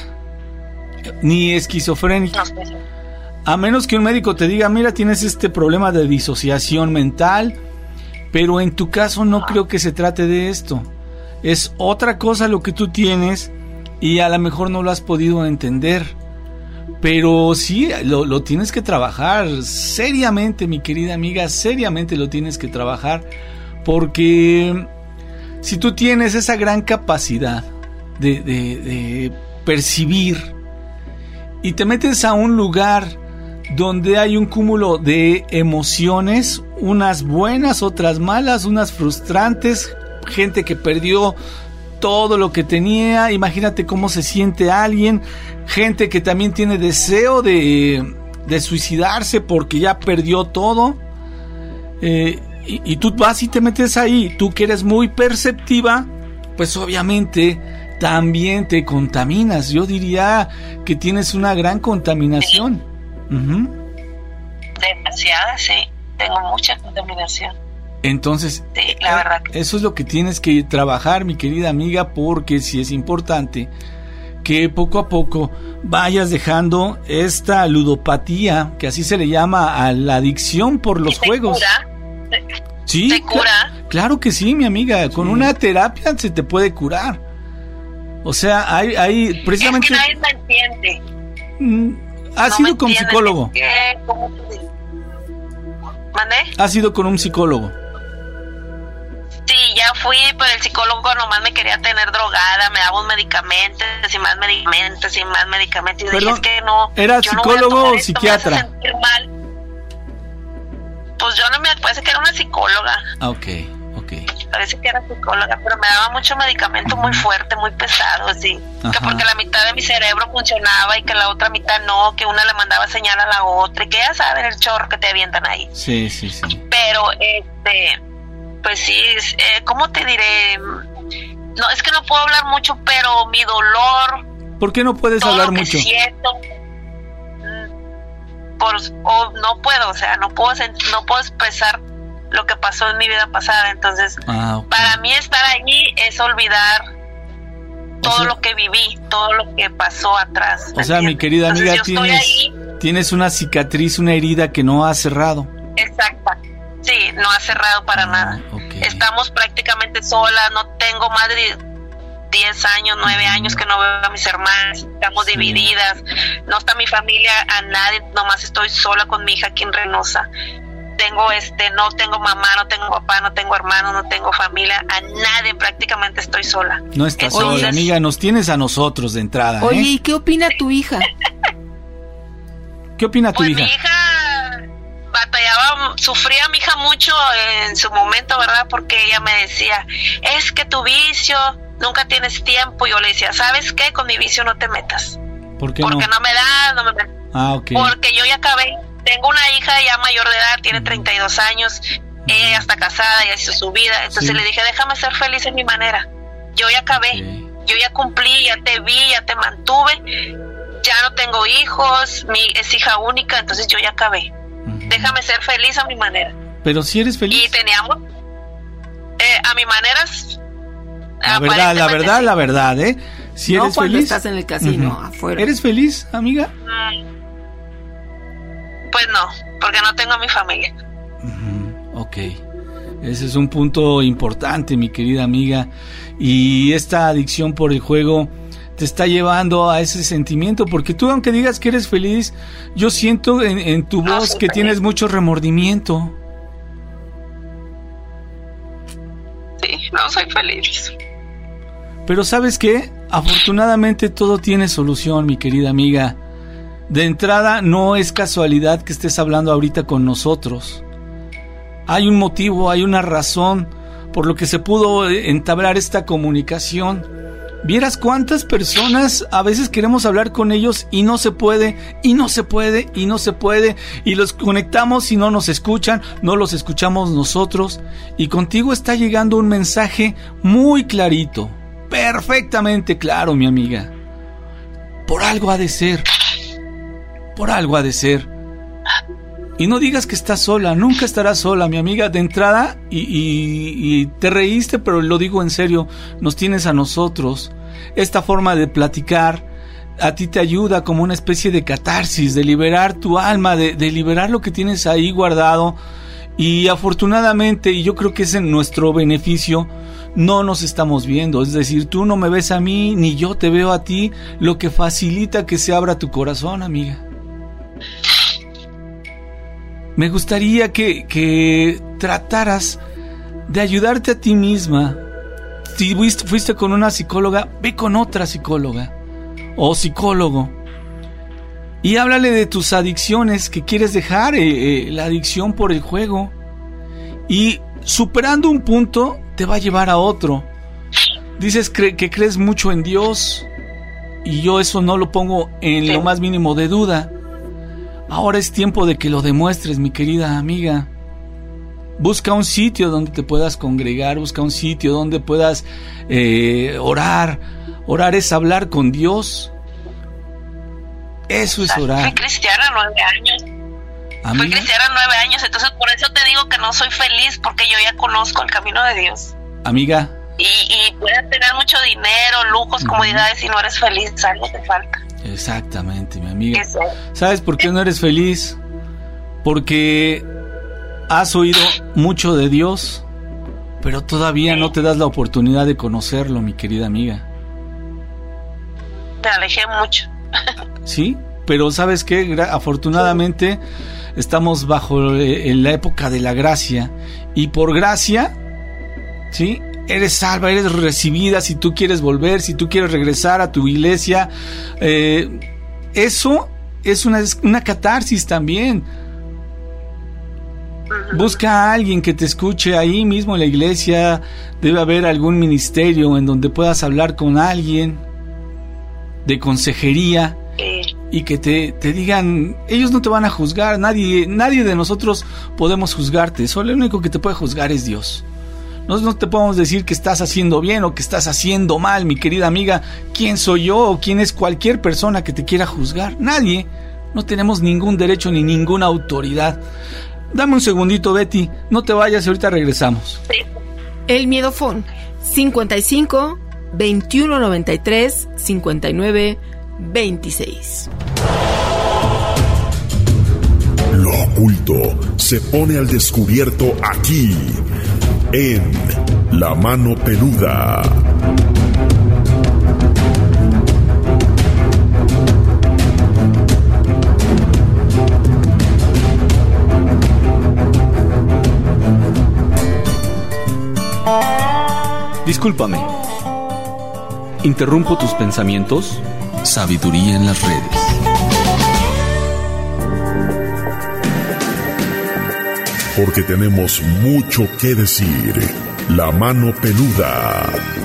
[SPEAKER 8] ni esquizofrénica. No, sí. A menos que un médico te diga, mira, tienes este problema de disociación mental, pero en tu caso no creo que se trate de esto. Es otra cosa lo que tú tienes y a lo mejor no lo has podido entender. Pero sí, lo, lo tienes que trabajar seriamente, mi querida amiga, seriamente lo tienes que trabajar. Porque si tú tienes esa gran capacidad de, de, de percibir y te metes a un lugar donde hay un cúmulo de emociones, unas buenas, otras malas, unas frustrantes, gente que perdió todo lo que tenía, imagínate cómo se siente alguien, gente que también tiene deseo de, de suicidarse porque ya perdió todo, eh, y, y tú vas y te metes ahí, tú que eres muy perceptiva, pues obviamente también te contaminas. Yo diría que tienes una gran contaminación. Uh-huh.
[SPEAKER 12] Demasiada, sí, tengo mucha contaminación.
[SPEAKER 8] Entonces,
[SPEAKER 12] sí, la verdad que...
[SPEAKER 8] eso es lo que tienes que trabajar, mi querida amiga, porque sí es importante que poco a poco vayas dejando esta ludopatía, que así se le llama a la adicción por los
[SPEAKER 12] ¿Y se
[SPEAKER 8] juegos.
[SPEAKER 12] Cura?
[SPEAKER 8] Sí,
[SPEAKER 12] ¿Se cura?
[SPEAKER 8] Cl- claro que sí, mi amiga, con sí. Una terapia se te puede curar. O sea, hay, hay precisamente...
[SPEAKER 12] Es que nadie me entiende.
[SPEAKER 8] Mm, ¿Has no ido con psicólogo?
[SPEAKER 12] ¿Cómo te digo? ¿Mandé?
[SPEAKER 8] ¿Has ido con un psicólogo?
[SPEAKER 12] Sí, ya fui, pero el psicólogo nomás me quería tener drogada, me daba un medicamento, y más medicamentos, y más medicamentos. Y
[SPEAKER 8] Perdón,
[SPEAKER 12] dije, es que no.
[SPEAKER 8] ¿era psicólogo no o esto, psiquiatra?
[SPEAKER 12] Me hace sentir mal. Pues yo no me parece que era una psicóloga.
[SPEAKER 8] Ah, ok, ok.
[SPEAKER 12] Parece que era psicóloga, pero me daba mucho medicamento muy fuerte, muy pesado, sí. Ajá. Que porque la mitad de mi cerebro funcionaba y que la otra mitad no, que una le mandaba señal a la otra, y que ya saben el chorro que te avientan ahí.
[SPEAKER 8] Sí, sí, sí.
[SPEAKER 12] Pero, este, pues sí, eh, ¿cómo te diré? No, es que no puedo hablar mucho, pero mi dolor...
[SPEAKER 8] ¿Por qué no puedes
[SPEAKER 12] todo
[SPEAKER 8] hablar
[SPEAKER 12] lo que
[SPEAKER 8] mucho?
[SPEAKER 12] Siento, por, o no puedo, o sea, no puedo, no puedo expresar lo que pasó en mi vida pasada. Entonces, ah, okay. Para mí estar allí es olvidar todo, o sea, lo que viví, todo lo que pasó atrás.
[SPEAKER 8] O sea, mi querida amiga, Entonces, tienes, ahí, tienes una cicatriz, una herida que no ha cerrado.
[SPEAKER 12] Exacto, sí, no ha cerrado para ah, nada. Okay. Estamos prácticamente solas, no tengo más de diez años, nueve años que no veo a mis hermanas, estamos sí. divididas, no está mi familia a nadie, nomás estoy sola con mi hija aquí en Reynosa. Tengo este, no tengo mamá, no tengo papá, no tengo hermano, no tengo familia, a nadie, prácticamente estoy sola.
[SPEAKER 8] No estás Entonces, sola, amiga, nos tienes a nosotros de entrada.
[SPEAKER 7] Oye,
[SPEAKER 8] ¿eh?
[SPEAKER 7] ¿y qué opina tu hija?
[SPEAKER 8] ¿Qué opina tu
[SPEAKER 12] pues
[SPEAKER 8] hija?
[SPEAKER 12] Mi hija batallaba, sufría mi hija mucho en su momento, ¿verdad? Porque ella me decía, es que tu vicio, nunca tienes tiempo. Yo le decía, ¿sabes qué? Con mi vicio no te metas.
[SPEAKER 8] ¿Por qué
[SPEAKER 12] Porque
[SPEAKER 8] no?
[SPEAKER 12] no me da, no me metas.
[SPEAKER 8] Ah, ok.
[SPEAKER 12] Porque yo ya acabé. Tengo una hija ya mayor de edad, tiene treinta y dos años, ella ya está casada, ya hizo su vida, entonces sí. le dije, déjame ser feliz en mi manera, yo ya acabé, okay. yo ya cumplí, ya te vi, ya te mantuve, ya no tengo hijos, mi es hija única, entonces yo ya acabé, uh-huh. déjame ser feliz a mi manera.
[SPEAKER 8] Pero si eres feliz.
[SPEAKER 12] Y teníamos, eh, a mi manera,
[SPEAKER 8] la verdad, la verdad, sí. la verdad, ¿eh? Si
[SPEAKER 7] no
[SPEAKER 8] eres
[SPEAKER 7] cuando
[SPEAKER 8] feliz.
[SPEAKER 7] Estás en el casino,
[SPEAKER 8] uh-huh.
[SPEAKER 7] afuera.
[SPEAKER 8] ¿Eres feliz, amiga?
[SPEAKER 12] Mm. Pues no, porque no tengo a mi familia.
[SPEAKER 8] Uh-huh. Ok, ese es un punto importante, mi querida amiga. Y esta adicción por el juego te está llevando a ese sentimiento, porque tú, aunque digas que eres feliz, yo siento en, en tu no, voz que feliz. Tienes mucho remordimiento.
[SPEAKER 12] Sí, no soy feliz.
[SPEAKER 8] Pero ¿sabes qué? Afortunadamente todo tiene solución, mi querida amiga. De entrada, no es casualidad que estés hablando ahorita con nosotros. Hay un motivo, hay una razón por lo que se pudo entablar esta comunicación. Vieras cuántas personas a veces queremos hablar con ellos y no se puede, y no se puede, y no se puede, y los conectamos y no nos escuchan, no los escuchamos nosotros, y contigo está llegando un mensaje muy clarito, perfectamente claro, mi amiga. Por algo ha de ser, por algo ha de ser. Y no digas que estás sola, nunca estarás sola, mi amiga, de entrada, y, y, y te reíste, pero lo digo en serio, nos tienes a nosotros. Esta forma de platicar a ti te ayuda como una especie de catarsis, de liberar tu alma, de, de liberar lo que tienes ahí guardado. Y afortunadamente, y yo creo que es en nuestro beneficio, no nos estamos viendo. Es decir, tú no me ves a mí, ni yo te veo a ti, lo que facilita que se abra tu corazón, amiga. Me gustaría que, que trataras de ayudarte a ti misma. Si fuiste con una psicóloga, ve con otra psicóloga o psicólogo y háblale de tus adicciones, que quieres dejar eh, eh, la adicción por el juego, y superando un punto te va a llevar a otro. Dices cre- que crees mucho en Dios, y yo eso no lo pongo en sí. lo más mínimo de duda. Ahora es tiempo de que lo demuestres, mi querida amiga. Busca un sitio donde te puedas congregar, busca un sitio donde puedas eh, orar. Orar es hablar con Dios. Eso es orar.
[SPEAKER 12] Fui cristiana nueve años. ¿Amiga? Fui cristiana nueve años, entonces por eso te digo que no soy feliz, porque yo ya conozco el camino de Dios.
[SPEAKER 8] Amiga.
[SPEAKER 12] Y, y puedes tener mucho dinero, lujos, uh-huh. comodidades, y no eres feliz, algo te falta.
[SPEAKER 8] Exactamente, mi amiga. Eso. ¿Sabes por qué no eres feliz? Porque has oído mucho de Dios, pero todavía no te das la oportunidad de conocerlo, mi querida amiga.
[SPEAKER 12] Te alejé mucho.
[SPEAKER 8] Sí, pero ¿sabes qué? Gra- afortunadamente estamos bajo eh, en la época de la gracia, y por gracia, ¿sí?, eres salva, eres recibida. Si tú quieres volver, si tú quieres regresar a tu iglesia, eh, eso es una, una catarsis también. Busca a alguien que te escuche ahí mismo en la iglesia. Debe haber algún ministerio en donde puedas hablar con alguien de consejería y que te, te digan, ellos no te van a juzgar, nadie, nadie de nosotros podemos juzgarte, solo el único que te puede juzgar es Dios. Nosotros no te podemos decir que estás haciendo bien o que estás haciendo mal, mi querida amiga. ¿Quién soy yo o quién es cualquier persona que te quiera juzgar? Nadie. No tenemos ningún derecho ni ninguna autoridad. Dame un segundito, Betty. No te vayas, ahorita regresamos.
[SPEAKER 7] El Miedofón, cincuenta y cinco, veintiuno noventa y tres, cincuenta y nueve, veintiséis.
[SPEAKER 10] Lo oculto se pone al descubierto aquí, en La Mano Peluda.
[SPEAKER 11] Discúlpame. ¿Interrumpo tus pensamientos? Sabiduría en las redes.
[SPEAKER 10] Porque tenemos mucho que decir. La Mano Peluda.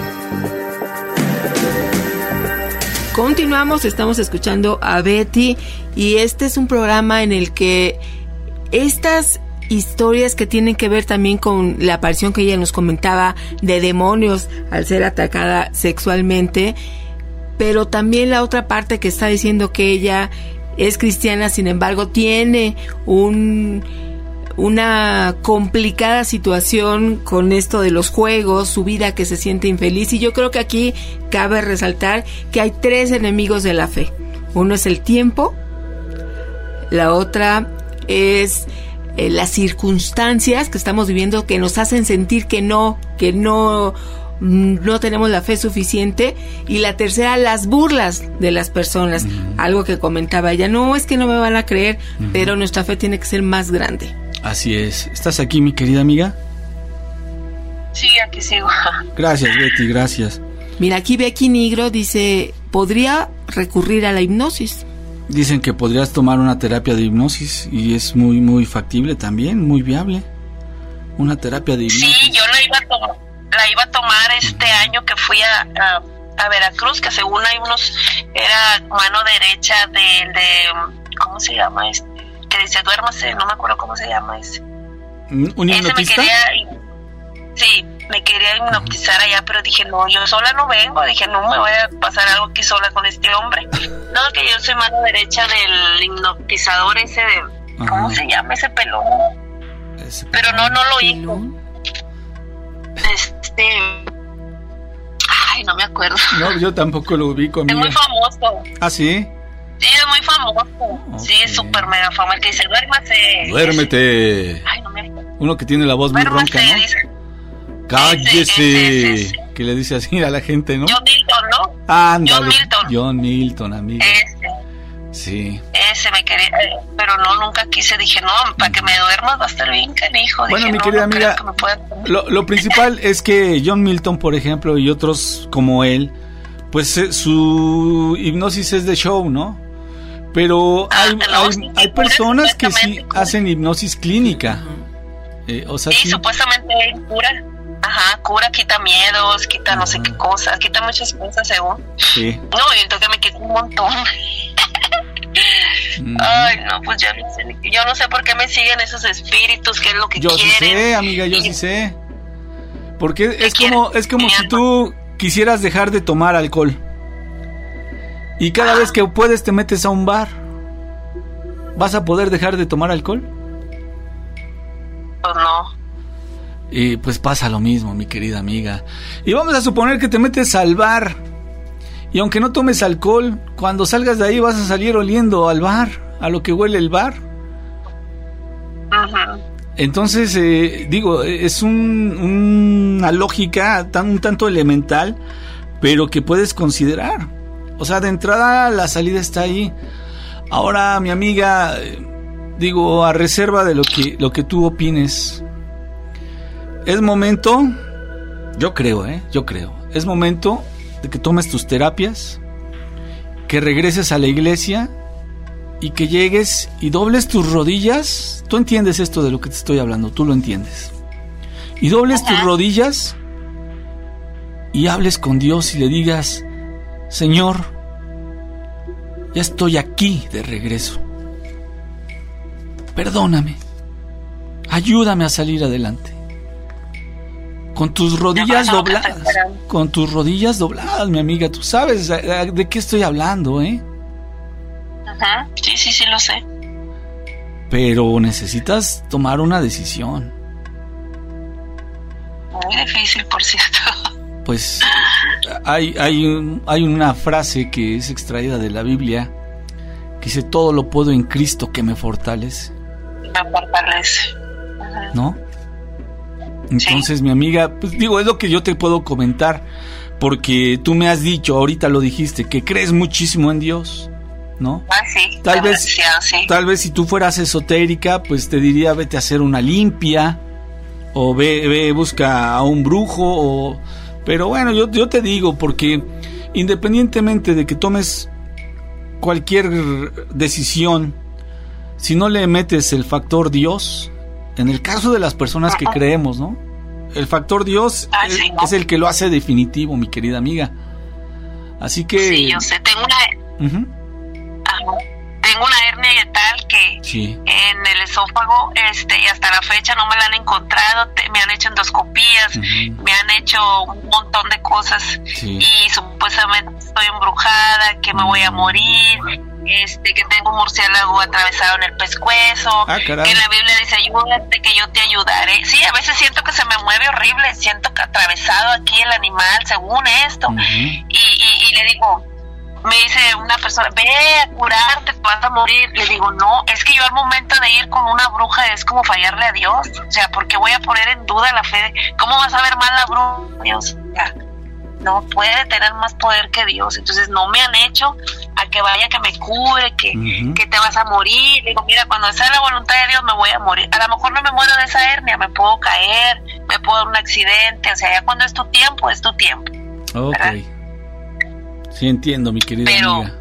[SPEAKER 7] Continuamos, estamos escuchando a Betty, y este es un programa en el que estas historias que tienen que ver también con la aparición que ella nos comentaba de demonios al ser atacada sexualmente, pero también la otra parte que está diciendo que ella es cristiana, sin embargo tiene un una complicada situación con esto de los juegos, su vida que se siente infeliz. Y yo creo que aquí cabe resaltar que hay tres enemigos de la fe. Uno es el tiempo, la otra es eh, las circunstancias que estamos viviendo, que nos hacen sentir que no, que no no tenemos la fe suficiente, y la tercera, las burlas de las personas. Uh-huh. Algo que comentaba ella, no, es que no me van a creer, uh-huh. pero nuestra fe tiene que ser más grande.
[SPEAKER 8] Así es. ¿Estás aquí, mi querida amiga?
[SPEAKER 12] Sí, aquí sigo.
[SPEAKER 8] Gracias, Betty, gracias.
[SPEAKER 7] Mira, aquí Becky Nigro dice, podría recurrir a la hipnosis.
[SPEAKER 8] Dicen que podrías tomar una terapia de hipnosis y es muy, muy factible también, muy viable. Una terapia de hipnosis.
[SPEAKER 12] Sí, yo la iba a tomar, la iba a tomar este uh-huh. año que fui a, a, a Veracruz, que según hay unos, era mano derecha del de, ¿cómo se llama este? Que dice, duérmase, no me acuerdo cómo se llama ese.
[SPEAKER 8] ¿Un hipnotista?
[SPEAKER 12] Ese me quería, sí, me quería hipnotizar allá, pero dije, no, yo sola no vengo, dije, no me voy a pasar algo aquí sola con este hombre. No, que yo soy mano derecha del hipnotizador ese de, ajá. ¿cómo se llama ese pelón? Ese pero no, no lo hizo. Este, ay, no me acuerdo.
[SPEAKER 8] No, yo tampoco lo ubico, amiga.
[SPEAKER 12] Es muy famoso.
[SPEAKER 8] ¿Ah, sí?
[SPEAKER 12] Sí, es muy famoso. Okay. Sí, es súper mega famoso. El que dice, duérmase.
[SPEAKER 8] Duérmete.
[SPEAKER 12] Ay, no me acuerdo.
[SPEAKER 8] Uno que tiene la voz muy ronca, ¿no? Dice. Cállese. Ese, ese, ese. Que le dice así a la gente, ¿no?
[SPEAKER 12] John Milton, ¿no?
[SPEAKER 8] Ándale.
[SPEAKER 12] John Milton.
[SPEAKER 8] John Milton, amiga.
[SPEAKER 12] Ese.
[SPEAKER 8] Sí.
[SPEAKER 12] Ese me quería, eh, pero no, nunca quise. Dije, no, para que me duermas va a estar bien, canijo.
[SPEAKER 8] Bueno,
[SPEAKER 12] dije,
[SPEAKER 8] mi
[SPEAKER 12] no,
[SPEAKER 8] querida
[SPEAKER 12] no
[SPEAKER 8] amiga,
[SPEAKER 12] pueda...
[SPEAKER 8] lo, lo principal es que John Milton, por ejemplo, y otros como él, pues eh, su hipnosis es de show, ¿no? Pero ah, hay, no, hay, sí, hay personas que sí cura. hacen hipnosis clínica. Eh, o sea,
[SPEAKER 12] sí,
[SPEAKER 8] sí,
[SPEAKER 12] supuestamente cura. Ajá, cura, quita miedos, quita uh-huh. no sé qué cosas, quita muchas cosas según.
[SPEAKER 8] Sí.
[SPEAKER 12] No, y entonces me quita un montón. uh-huh. Ay, no, pues ya no sé, yo no sé por qué me siguen esos espíritus, qué es lo que
[SPEAKER 8] yo
[SPEAKER 12] quieren.
[SPEAKER 8] Yo sí sé, amiga, yo y... sí sé. Porque es como, es como si tú quisieras dejar de tomar alcohol. Y cada ah. vez que puedes te metes a un bar. ¿Vas a poder dejar de tomar alcohol?
[SPEAKER 12] Pues no.
[SPEAKER 8] Y pues pasa lo mismo, mi querida amiga. Y vamos a suponer que te metes al bar. Y aunque no tomes alcohol, cuando salgas de ahí vas a salir oliendo al bar, a lo que huele el bar.
[SPEAKER 12] Ajá.
[SPEAKER 8] Entonces, eh, digo, es un, una lógica tan, un tanto elemental, pero que puedes considerar. O sea, de entrada la salida está ahí. Ahora, mi amiga, digo, a reserva de lo que, lo que tú opines, es momento, yo creo, ¿eh? Yo creo, es momento de que tomes tus terapias, que regreses a la iglesia y que llegues y dobles tus rodillas. Tú entiendes esto de lo que te estoy hablando, tú lo entiendes. Y dobles Ajá. tus rodillas y hables con Dios y le digas, Señor, ya estoy aquí de regreso. Perdóname. Ayúdame a salir adelante. Con tus rodillas no, no, dobladas. Con tus rodillas dobladas, mi amiga. Tú sabes de, de qué estoy hablando, ¿eh?
[SPEAKER 12] Ajá. Sí, sí, sí lo sé.
[SPEAKER 8] Pero necesitas tomar una decisión.
[SPEAKER 12] Muy difícil, por cierto.
[SPEAKER 8] Pues hay, hay, un, hay una frase que es extraída de la Biblia que dice, todo lo puedo en Cristo que me fortalece.
[SPEAKER 12] Me fortalece. Ajá.
[SPEAKER 8] ¿No? Entonces, sí. mi amiga, pues digo, es lo que yo te puedo comentar, porque tú me has dicho, ahorita lo dijiste, que crees muchísimo en Dios, ¿no?
[SPEAKER 12] Ah, sí.
[SPEAKER 8] Tal vez,
[SPEAKER 12] sí.
[SPEAKER 8] tal vez si tú fueras esotérica, pues te diría, vete a hacer una limpia, o ve, ve busca a un brujo, o... pero bueno, yo, yo te digo, porque independientemente de que tomes cualquier decisión, si no le metes el factor Dios, en el caso de las personas que creemos, ¿no? El factor Dios
[SPEAKER 12] ah,
[SPEAKER 8] es,
[SPEAKER 12] sí, ¿no?
[SPEAKER 8] es el que lo hace definitivo, mi querida amiga. Así que...
[SPEAKER 12] Sí, yo sé, tengo una... Uh-huh. Ajá. Tengo una hernia tal que
[SPEAKER 8] sí.
[SPEAKER 12] en el esófago, este, y hasta la fecha no me la han encontrado. Te, me han hecho endoscopías, uh-huh. me han hecho un montón de cosas,
[SPEAKER 8] sí.
[SPEAKER 12] y supuestamente estoy embrujada, que me voy a morir, este, que tengo un murciélago atravesado en el pescuezo,
[SPEAKER 8] ah,
[SPEAKER 12] que la Biblia dice, ayúdate, que yo te ayudaré. Sí, a veces siento que se me mueve horrible, siento que atravesado aquí el animal, según esto,
[SPEAKER 8] uh-huh.
[SPEAKER 12] y, y, y le digo, me dice una persona, ve a curarte, te vas a morir. Le digo, no, es que yo al momento de ir con una bruja es como fallarle a Dios. O sea, porque voy a poner en duda la fe de, ¿cómo vas a ver mal la bruja? Dios, o sea, no puede tener más poder que Dios. Entonces no me han hecho a que vaya, que me cure, que, uh-huh. que te vas a morir. Le digo, mira, cuando sea la voluntad de Dios me voy a morir. A lo mejor no me muero de esa hernia, me puedo caer, me puedo dar un accidente. O sea, ya cuando es tu tiempo, es tu tiempo.
[SPEAKER 8] Ok. ¿verdad? Sí, entiendo, mi querida
[SPEAKER 12] pero,
[SPEAKER 8] amiga.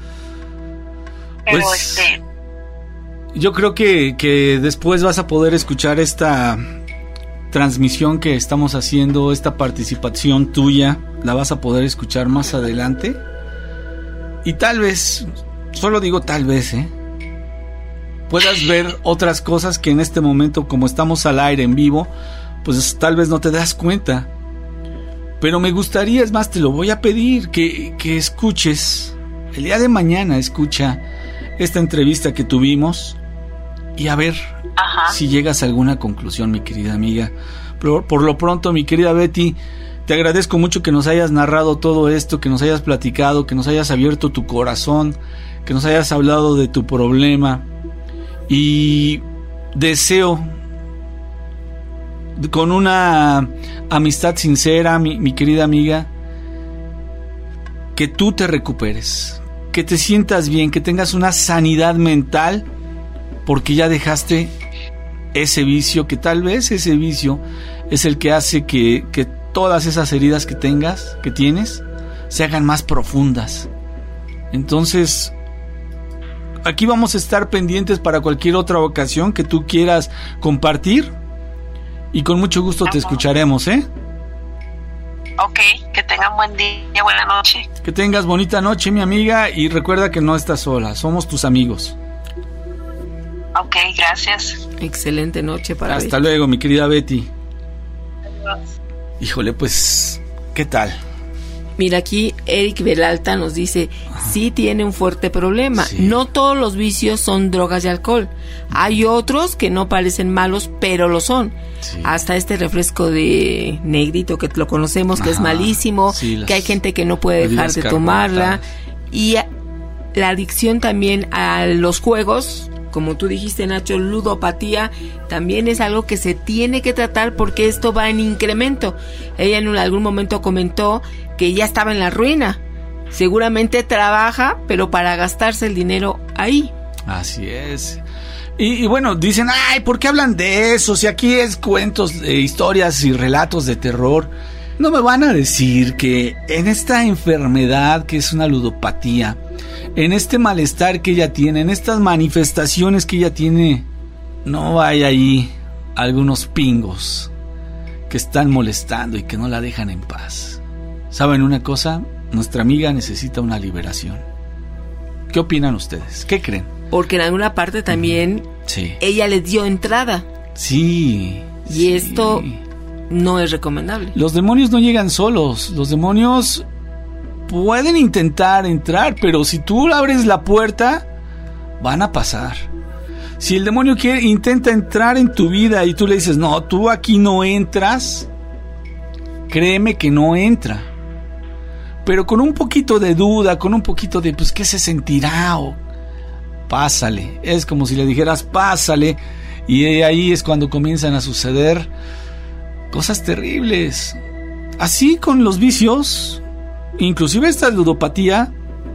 [SPEAKER 12] Pero
[SPEAKER 8] pues,
[SPEAKER 12] este...
[SPEAKER 8] yo creo que, que después vas a poder escuchar esta transmisión que estamos haciendo, esta participación tuya, la vas a poder escuchar más adelante. Y tal vez, solo digo tal vez, ¿eh? puedas ver otras cosas que en este momento, como estamos al aire en vivo, pues tal vez no te das cuenta. Pero me gustaría, es más, te lo voy a pedir, que, que escuches, el día de mañana escucha esta entrevista que tuvimos y a ver Ajá. si llegas a alguna conclusión, mi querida amiga. Por, por lo pronto, mi querida Betty, te agradezco mucho que nos hayas narrado todo esto, que nos hayas platicado, que nos hayas abierto tu corazón, que nos hayas hablado de tu problema. Y deseo, con una amistad sincera, mi, mi querida amiga, que tú te recuperes, que te sientas bien, que tengas una sanidad mental, porque ya dejaste ese vicio, que tal vez ese vicio es el que hace que, que todas esas heridas que tengas, que tienes, se hagan más profundas. Entonces, aquí vamos a estar pendientes para cualquier otra ocasión que tú quieras compartir. Y con mucho gusto te escucharemos, ¿eh?
[SPEAKER 12] Ok, que tengan buen día, buena noche.
[SPEAKER 8] Que tengas bonita noche, mi amiga, y recuerda que no estás sola, somos tus amigos.
[SPEAKER 12] Ok, gracias.
[SPEAKER 7] Excelente noche para
[SPEAKER 8] Hasta Betty. Luego, mi querida Betty. Adiós. Híjole, pues, ¿qué tal?
[SPEAKER 7] Mira, aquí Eric Velalta nos dice, sí tiene un fuerte problema. Sí. No todos los vicios son drogas y alcohol. Hay otros que no parecen malos, pero lo son. Sí. Hasta este refresco de negrito que lo conocemos, que Ajá. es malísimo, sí, las... que hay gente que no puede dejar de tomarla. Y la adicción también a los juegos, como tú dijiste, Nacho, ludopatía, también es algo que se tiene que tratar porque esto va en incremento. Ella en algún momento comentó que ya estaba en la ruina. Seguramente trabaja, pero para gastarse el dinero ahí.
[SPEAKER 8] Así es. Y, y bueno, dicen, ay, ¿por qué hablan de eso? Si aquí es cuentos, eh, historias y relatos de terror. No me van a decir que en esta enfermedad que es una ludopatía, en este malestar que ella tiene, en estas manifestaciones que ella tiene, no hay ahí algunos pingos que están molestando y que no la dejan en paz. ¿Saben una cosa? Nuestra amiga necesita una liberación. ¿Qué opinan ustedes? ¿Qué creen?
[SPEAKER 7] Porque en alguna parte también sí. ella le dio entrada.
[SPEAKER 8] Sí.
[SPEAKER 7] Y
[SPEAKER 8] sí.
[SPEAKER 7] esto no es recomendable.
[SPEAKER 8] Los demonios no llegan solos. Los demonios pueden intentar entrar, pero si tú abres la puerta, van a pasar. Si el demonio quiere, intenta entrar en tu vida y tú le dices, no, tú aquí no entras, créeme que no entra. Pero con un poquito de duda, con un poquito de, pues, ¿qué se sentirá? O pásale. Es como si le dijeras, pásale. Y ahí es cuando comienzan a suceder cosas terribles. Así con los vicios, inclusive esta ludopatía,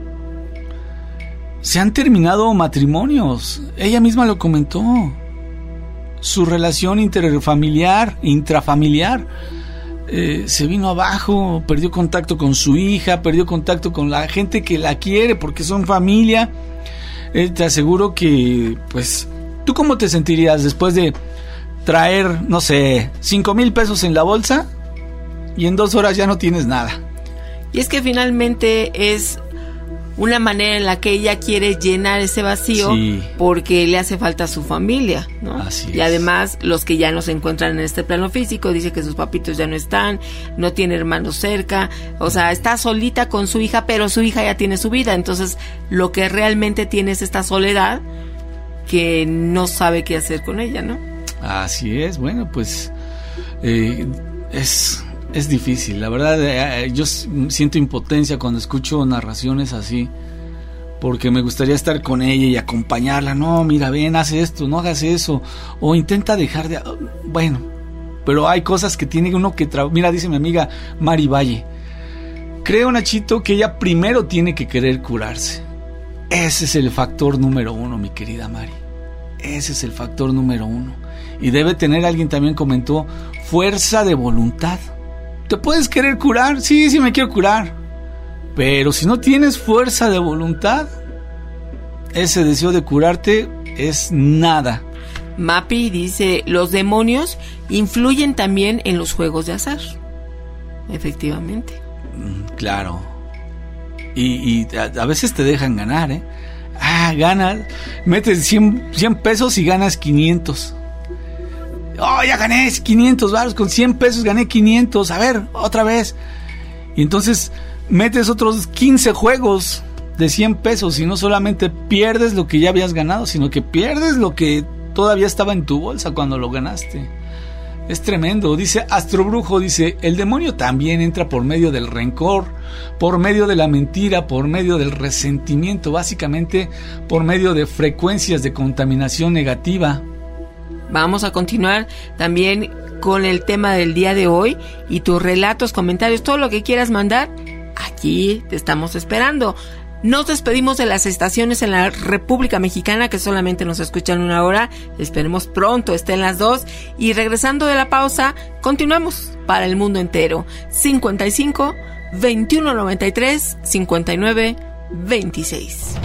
[SPEAKER 8] se han terminado matrimonios. Ella misma lo comentó. Su relación interfamiliar, intrafamiliar, eh, se vino abajo, perdió contacto con su hija, perdió contacto con la gente que la quiere porque son familia. Eh, te aseguro que, pues, ¿tú cómo te sentirías después de traer, no sé, cinco mil pesos en la bolsa y en dos horas ya no tienes nada?
[SPEAKER 7] Y es que finalmente es una manera en la que ella quiere llenar ese vacío, sí, porque le hace falta a su familia, ¿no?
[SPEAKER 8] Así
[SPEAKER 7] y
[SPEAKER 8] es.
[SPEAKER 7] Además, los que ya no se encuentran en este plano físico, dice que sus papitos ya no están, no tiene hermanos cerca, o sea, está solita con su hija, pero su hija ya tiene su vida, entonces lo que realmente tiene es esta soledad que no sabe qué hacer con ella, ¿no?
[SPEAKER 8] Así es, bueno, pues eh, es... Es difícil, la verdad. eh, yo siento impotencia cuando escucho narraciones así, porque me gustaría estar con ella y acompañarla. No, mira, ven, haz esto, no hagas eso, o intenta dejar de... Bueno, pero hay cosas que tiene uno que... Tra... Mira, dice mi amiga Mari Valle, creo, Nachito, que ella primero tiene que querer curarse. Ese es el factor número uno, mi querida Mari. Ese es el factor número uno. Y debe tener, alguien también comentó, fuerza de voluntad. ¿te puedes querer curar? Sí, sí me quiero curar. Pero si no tienes fuerza de voluntad, ese deseo de curarte es nada.
[SPEAKER 7] Mapi dice, los demonios influyen también en los juegos de azar. Efectivamente.
[SPEAKER 8] Claro. Y, y a, a veces te dejan ganar, ¿eh? Ah, ganas, metes cien, cien pesos y ganas quinientos. Oh, ya gané quinientos varos, con cien pesos gané quinientos. A ver, otra vez. Y entonces metes otros quince juegos de cien pesos y no solamente pierdes lo que ya habías ganado, sino que pierdes lo que todavía estaba en tu bolsa cuando lo ganaste. Es tremendo. Dice Astrobrujo, dice, el demonio también entra por medio del rencor, por medio de la mentira, por medio del resentimiento, básicamente por medio de frecuencias de contaminación negativa.
[SPEAKER 7] Vamos a continuar también con el tema del día de hoy y tus relatos, comentarios, todo lo que quieras mandar, aquí te estamos esperando. Nos despedimos de las estaciones en la República Mexicana que solamente nos escuchan una hora. Esperemos pronto estén las dos. Y regresando de la pausa, continuamos para el mundo entero. cincuenta y cinco, veintiuno noventa y tres, cincuenta y nueve, veintiséis.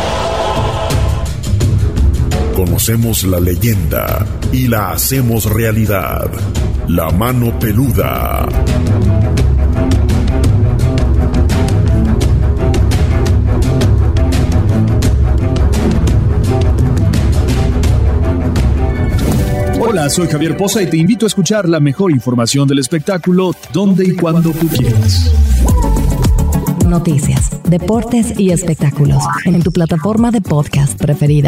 [SPEAKER 10] Conocemos la leyenda y la hacemos realidad. La mano peluda.
[SPEAKER 13] Hola, soy Javier Poza y te invito a escuchar la mejor información del espectáculo donde y cuando tú quieras.
[SPEAKER 1] Noticias, deportes y espectáculos en tu plataforma de podcast preferida.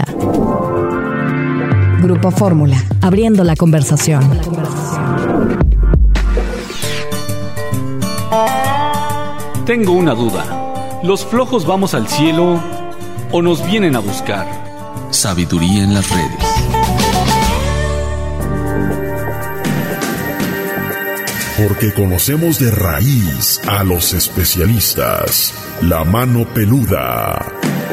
[SPEAKER 1] Grupo Fórmula, abriendo la conversación.
[SPEAKER 11] Tengo una duda. ¿Los flojos vamos al cielo o nos vienen a buscar? Sabiduría en las redes.
[SPEAKER 10] Porque conocemos de raíz a los especialistas. La mano peluda.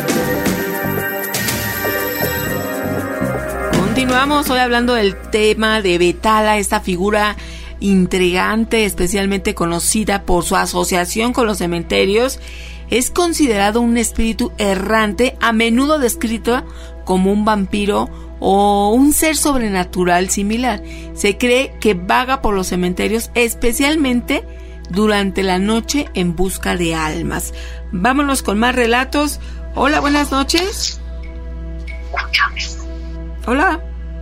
[SPEAKER 7] Continuamos hoy hablando del tema de Betala, esta figura intrigante, especialmente conocida por su asociación con los cementerios. Es considerado un espíritu errante, a menudo descrito como un vampiro o un ser sobrenatural similar. Se cree que vaga por los cementerios, especialmente durante la noche en busca de almas. Vámonos con más relatos. Hola, buenas noches. Hola.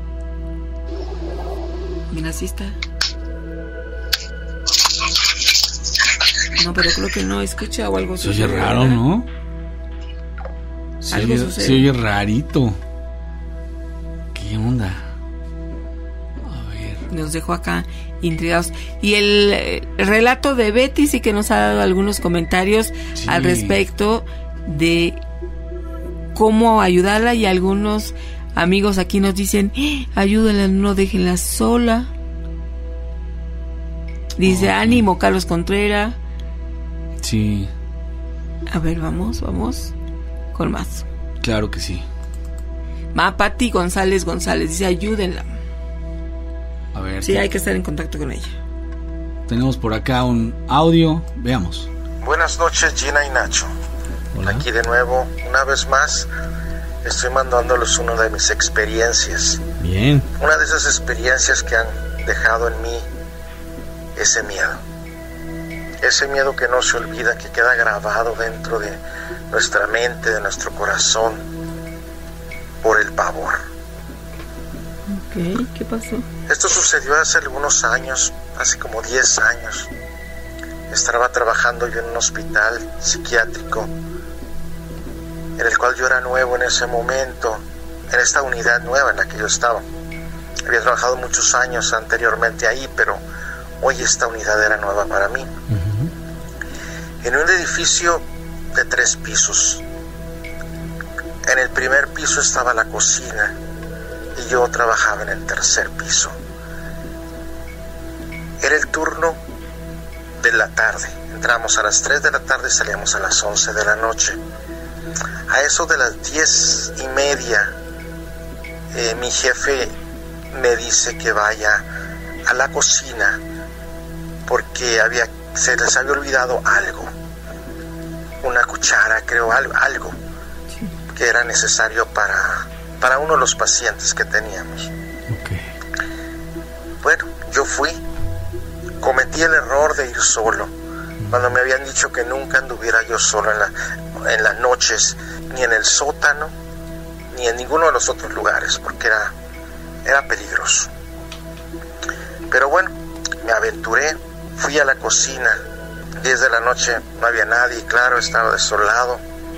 [SPEAKER 7] Mira, así está. No, pero creo que no escucha o algo.
[SPEAKER 8] Se oye raro, ¿no? Se
[SPEAKER 7] algo
[SPEAKER 8] oye,
[SPEAKER 7] sucede.
[SPEAKER 8] Se oye rarito. ¿Qué onda? A ver.
[SPEAKER 7] Nos dejó acá intrigados. Y el, eh, relato de Betty sí que nos ha dado algunos comentarios sí. al respecto de cómo ayudarla, y algunos amigos aquí nos dicen, ¡eh! Ayúdenla, no déjenla sola. Dice, oh, ánimo, Carlos Contreras.
[SPEAKER 8] Sí.
[SPEAKER 7] A ver, vamos, vamos con más.
[SPEAKER 8] Claro que sí.
[SPEAKER 7] Ma, Pati González González dice, ayúdenla.
[SPEAKER 8] A ver.
[SPEAKER 7] Sí, hay que estar en contacto con ella.
[SPEAKER 8] Tenemos por acá un audio, veamos.
[SPEAKER 14] Buenas noches, Gina y Nacho. Hola. Aquí de nuevo, una vez más, estoy mandándoles una de mis experiencias.
[SPEAKER 8] Bien.
[SPEAKER 14] Una de esas experiencias que han dejado en mí ese miedo. Ese miedo que no se olvida, que queda grabado dentro de nuestra mente, de nuestro corazón, por el pavor.
[SPEAKER 7] Ok, ¿qué pasó?
[SPEAKER 14] Esto sucedió hace algunos años, hace como diez años. Estaba trabajando yo en un hospital psiquiátrico, en el cual yo era nuevo en ese momento, en esta unidad nueva en la que yo estaba. Había trabajado muchos años anteriormente ahí, pero hoy esta unidad era nueva para mí. Uh-huh. En un edificio de tres pisos. En el primer piso estaba la cocina y yo trabajaba en el tercer piso. Era el turno de la tarde. Entramos a las tres de la tarde y salíamos a las once de la noche. A eso de las diez y media, eh, mi jefe me dice que vaya a la cocina porque había, se les había olvidado algo, una cuchara, creo, algo, algo que era necesario para, para uno de los pacientes que teníamos. Okay. Bueno, yo fui, cometí el error de ir solo, cuando me habían dicho que nunca anduviera yo solo en, la, en las noches, ni en el sótano, ni en ninguno de los otros lugares, porque era, era peligroso. Pero bueno, me aventuré, fui a la cocina, diez de la noche, no había nadie, claro, estaba desolado,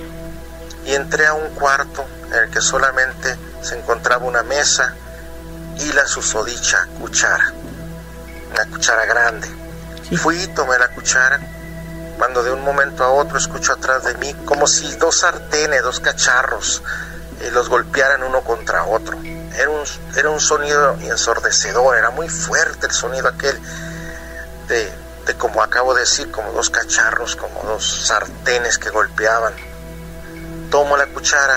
[SPEAKER 14] y entré a un cuarto en el que solamente se encontraba una mesa y la susodicha cuchara, una cuchara grande. Sí. Fui, tomé la cuchara, cuando de un momento a otro escucho atrás de mí como si dos sartenes, dos cacharros, eh, los golpearan uno contra otro. Era un, era un sonido ensordecedor, era muy fuerte el sonido aquel de, de, como acabo de decir, como dos cacharros, como dos sartenes que golpeaban. Tomo la cuchara,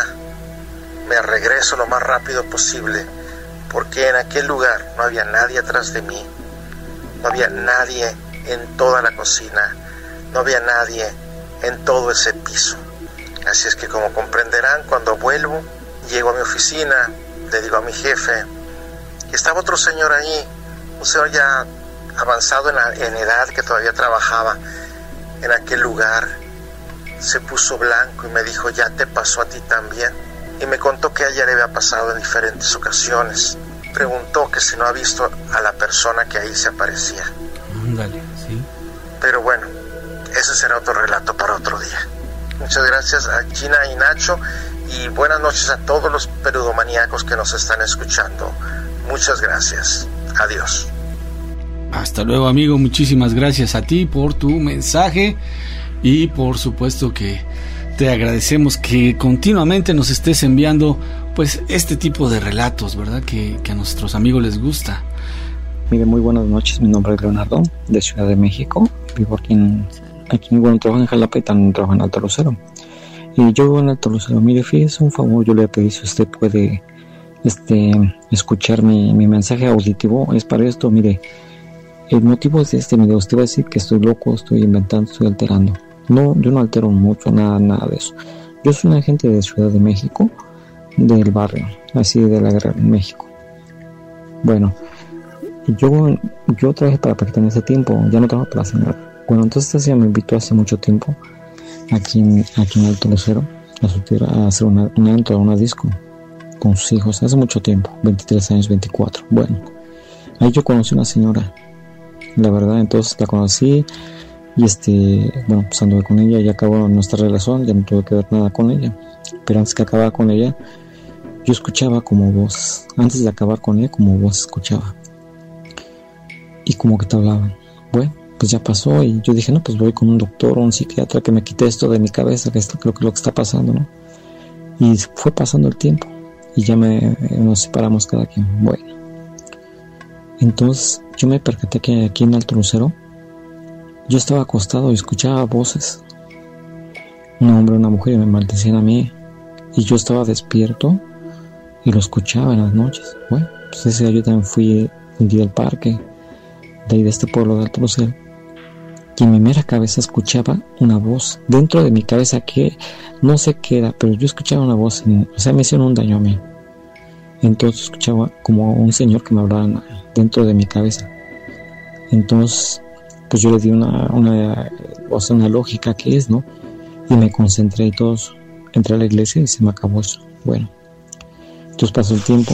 [SPEAKER 14] me regreso lo más rápido posible, porque en aquel lugar no había nadie atrás de mí, no había nadie en toda la cocina, no había nadie en todo ese piso. Así es que, como comprenderán, cuando vuelvo, llego a mi oficina, le digo a mi jefe que estaba otro señor ahí, un señor ya avanzado en, la, en edad, que todavía trabajaba en aquel lugar. Se puso blanco y me dijo: ya te pasó a ti también. Y me contó que a ella le había pasado en diferentes ocasiones. Preguntó que si no ha visto a la persona que ahí se aparecía.
[SPEAKER 8] Ándale, sí.
[SPEAKER 14] Pero bueno, ese será otro relato para otro día. Muchas gracias a Gina y Nacho, y buenas noches a todos los peludomaníacos que nos están escuchando. Muchas gracias. Adiós.
[SPEAKER 8] Hasta luego, amigo. Muchísimas gracias a ti por tu mensaje, y por supuesto que te agradecemos que continuamente nos estés enviando pues este tipo de relatos, ¿verdad? Que, que a nuestros amigos les gusta.
[SPEAKER 15] Mire, muy buenas noches. Mi nombre es Leonardo, de Ciudad de México. Vivo aquí en, aquí, bueno, trabajo en Jalapa y también trabajo en Alto Lucero. Y yo vivo en Alto Lucero. Mire, fíjese un favor, yo le pedí si usted puede este, escuchar mi, mi mensaje auditivo. Es para esto, mire, el motivo es este, mire, usted va a decir que estoy loco, estoy inventando, estoy alterando. No, yo no altero mucho, nada, nada de eso. Yo soy un agente de Ciudad de México, del barrio, así de la Guerrero, en México. Bueno, yo, yo trabajé para Paquita en ese tiempo, ya no trabajo para la señora. Bueno, entonces esta señora me invitó hace mucho tiempo, aquí en, aquí en Alto Lucero, a, a hacer una, una intro, una disco, con sus hijos, hace mucho tiempo, veintitrés años, veinticuatro. Bueno, ahí yo conocí a una señora, la verdad, entonces la conocí. Y este, bueno, pues anduve con ella y acabó nuestra relación, ya no tuve que ver nada con ella. Pero antes que acabara con ella, yo escuchaba como voz, antes de acabar con ella, como voz escuchaba. Y como que te hablaban. Bueno, pues ya pasó y yo dije, no, pues voy con un doctor o un psiquiatra que me quite esto de mi cabeza, que esto creo que es lo que está pasando, ¿no? Y fue pasando el tiempo y ya me, nos separamos cada quien. Bueno, entonces yo me percaté que aquí en Alto Lucero, yo estaba acostado y escuchaba voces, un hombre y una mujer, y me maldecían a mí, y yo estaba despierto y lo escuchaba en las noches. Bueno, pues ese día yo también fui un día al parque de ahí de este pueblo de Alto Lucero, y en mi mera cabeza escuchaba una voz dentro de mi cabeza que no sé qué era, pero yo escuchaba una voz, en, o sea, me hicieron un daño a mí. Entonces escuchaba como un señor que me hablaba dentro de mi cabeza. Entonces pues yo le di una, una, o sea, una lógica que es, ¿no? Y me concentré y todos, entré a la iglesia y se me acabó eso. Bueno, entonces pasó el tiempo,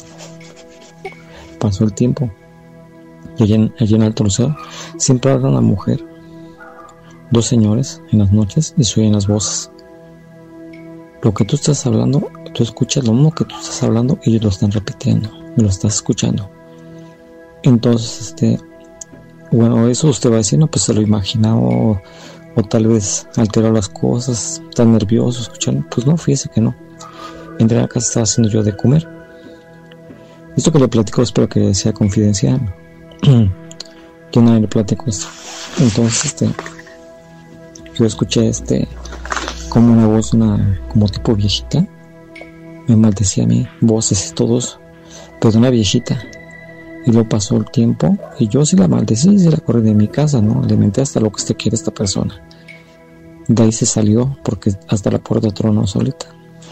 [SPEAKER 15] pasó el tiempo, y allí en, allí en Alto Lucero siempre habla una mujer, dos señores en las noches, y se oyen las voces. Lo que tú estás hablando, tú escuchas lo mismo que tú estás hablando, ellos lo están repitiendo, y lo estás escuchando. Entonces, este... bueno, eso usted va a decir, no, pues se lo imagina, o, o tal vez alteró las cosas, está nervioso, escuchando. Pues no, fíjese que no. Entré a la casa, estaba haciendo yo de comer. Esto que le platico espero que sea confidencial. Yo nadie le platico esto. Entonces, este, yo escuché este, como una voz, una, como tipo viejita, me maldecía a mí, voces y todos, pues de una viejita. Y luego pasó el tiempo y yo sí la maldecí, sí la corrí de mi casa, ¿no? Le menté hasta lo que usted quiere a esta persona. De ahí se salió porque hasta la puerta tronó solita.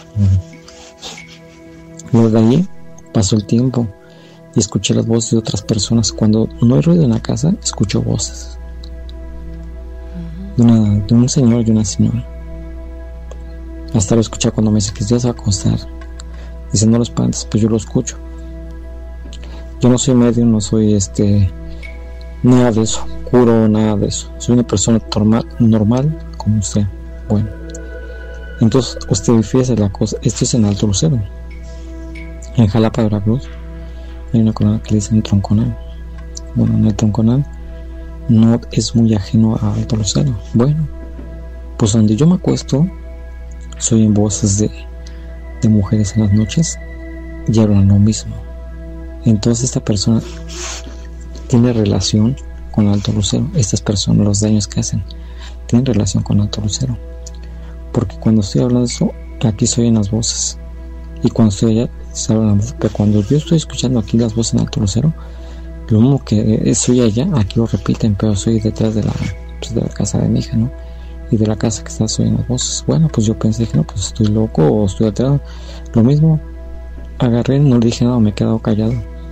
[SPEAKER 15] Luego de ahí pasó el tiempo y escuché las voces de otras personas. Cuando no hay ruido en la casa, escucho voces de, una, de un señor y una señora. Hasta lo escuché cuando me dice que ya se va a acostar. Dice, no lo espantes, pues yo lo escucho. Yo no soy medio, no soy este nada de eso, curo nada de eso. Soy una persona normal, normal como usted. Bueno, entonces usted fíjese la cosa. Esto es en Alto Lucero, en Jalapa, Veracruz. Hay una colonia que le dicen Tronconal. Bueno, en el Tronconal no es muy ajeno a Alto Lucero. Bueno, pues donde yo me acuesto, soy en voces de, de mujeres en las noches y hablan lo mismo. Entonces esta persona tiene relación con Alto Lucero. Estas personas, los daños que hacen, tienen relación con Alto Lucero. Porque cuando estoy hablando de eso, aquí soy en las voces. Y cuando estoy allá, se hablan las voces. Pero cuando yo estoy escuchando aquí las voces en Alto Lucero, lo mismo que soy allá, aquí lo repiten, pero soy detrás de la, pues de la casa de mi hija, ¿no? Y de la casa que está, soy en las voces. Bueno, pues yo pensé que no, pues estoy loco o estoy atrás. Lo mismo, agarré, no le dije nada, me he quedado callado.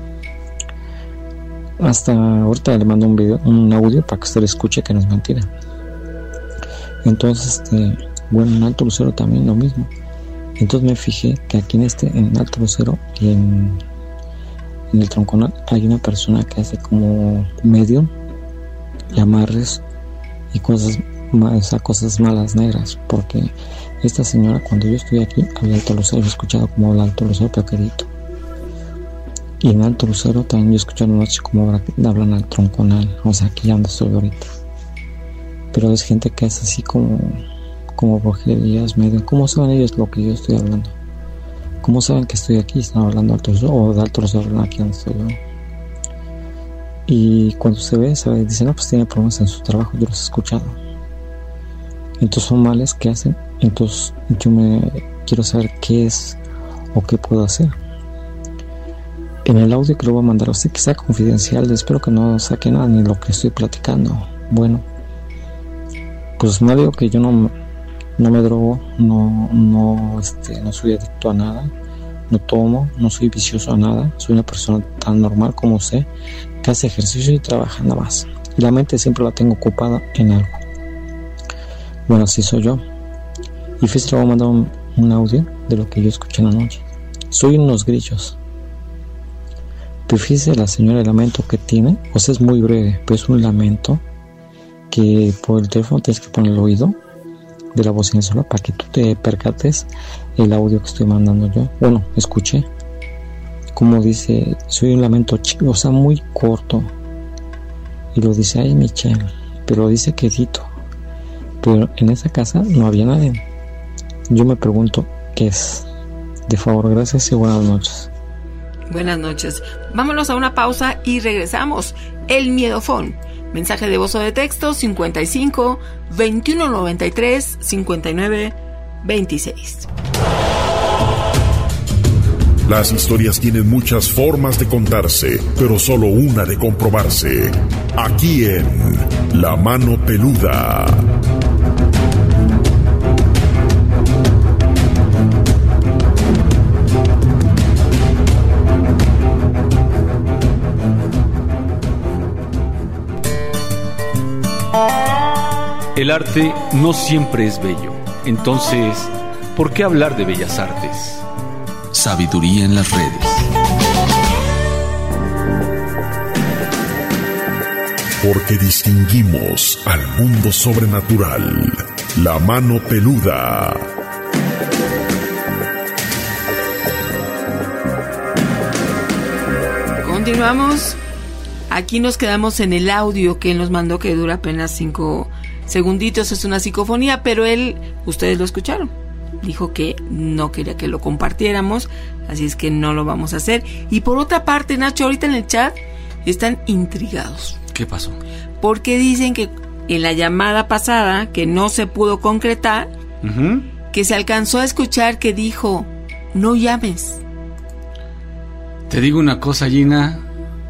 [SPEAKER 15] Hasta ahorita le mando un video, un audio para que usted le escuche que no es mentira. Entonces, este, bueno, en Alto Lucero también lo mismo. Entonces me fijé que aquí en este, en Alto Lucero y en, en el Tronconal hay una persona que hace como medium y amarres y cosas, o sea, cosas malas negras. Porque esta señora, cuando yo estoy aquí, había Alto Lucero, he escuchado como habla Alto Lucero, pero quedito. Y en Alto Lucero también yo escucho anoche como hablan al Tronconal, o sea, aquí donde estoy ahorita. Pero es gente que es así como, como brujerías, medio. ¿Cómo saben ellos lo que yo estoy hablando? ¿Cómo saben que estoy aquí? Están hablando de Alto Lucero, o de Alto Lucero hablan aquí donde estoy yo. Y cuando se ve, se ve, dicen, no, pues tiene problemas en su trabajo, yo los he escuchado. Entonces son males que hacen. Entonces yo me quiero saber qué es o qué puedo hacer. En el audio que lo voy a mandar a usted, que sea confidencial, espero que no saque nada ni lo que estoy platicando. Bueno, pues no digo que yo no, no me drogo, no, no, este, no soy adicto a nada, no tomo, no soy vicioso a nada, soy una persona tan normal como usted, que hace ejercicio y trabaja nada más. Y la mente siempre la tengo ocupada en algo. Bueno, así soy yo. Y fíjate, le voy a mandar un, un audio de lo que yo escuché en la noche. Soy unos grillos. Pero fíjese la señora el lamento que tiene, o sea, es muy breve, pero es un lamento que por el teléfono tienes que poner el oído de la bocina sola para que tú te percates el audio que estoy mandando yo. Bueno, escuché como dice, soy un lamento chico, o sea, muy corto, y lo dice, ay, Michelle, pero lo dice quedito. Pero en esa casa no había nadie. Yo me pregunto qué es. De favor, gracias y buenas noches.
[SPEAKER 7] Buenas noches. Vámonos a una pausa y regresamos. El Miedofón. Mensaje de voz o de texto cincuenta y cinco, veintiuno noventa y tres, cincuenta y nueve, veintiséis.
[SPEAKER 10] Las historias tienen muchas formas de contarse, pero solo una de comprobarse. Aquí en La Mano Peluda.
[SPEAKER 11] El arte no siempre es bello. Entonces, ¿por qué hablar de bellas artes? Sabiduría en las redes.
[SPEAKER 10] Porque distinguimos al mundo sobrenatural. La Mano Peluda.
[SPEAKER 7] Continuamos. Aquí nos quedamos en el audio que él nos mandó, que dura apenas cinco segunditos. Es una psicofonía, pero él, ustedes lo escucharon, dijo que no quería que lo compartiéramos, así es que no lo vamos a hacer. Y por otra parte, Nacho, ahorita en el chat están intrigados.
[SPEAKER 11] ¿Qué pasó?
[SPEAKER 7] Porque dicen que en la llamada pasada, que no se pudo concretar, uh-huh. que se alcanzó a escuchar que dijo, no llames.
[SPEAKER 8] Te digo una cosa, Gina,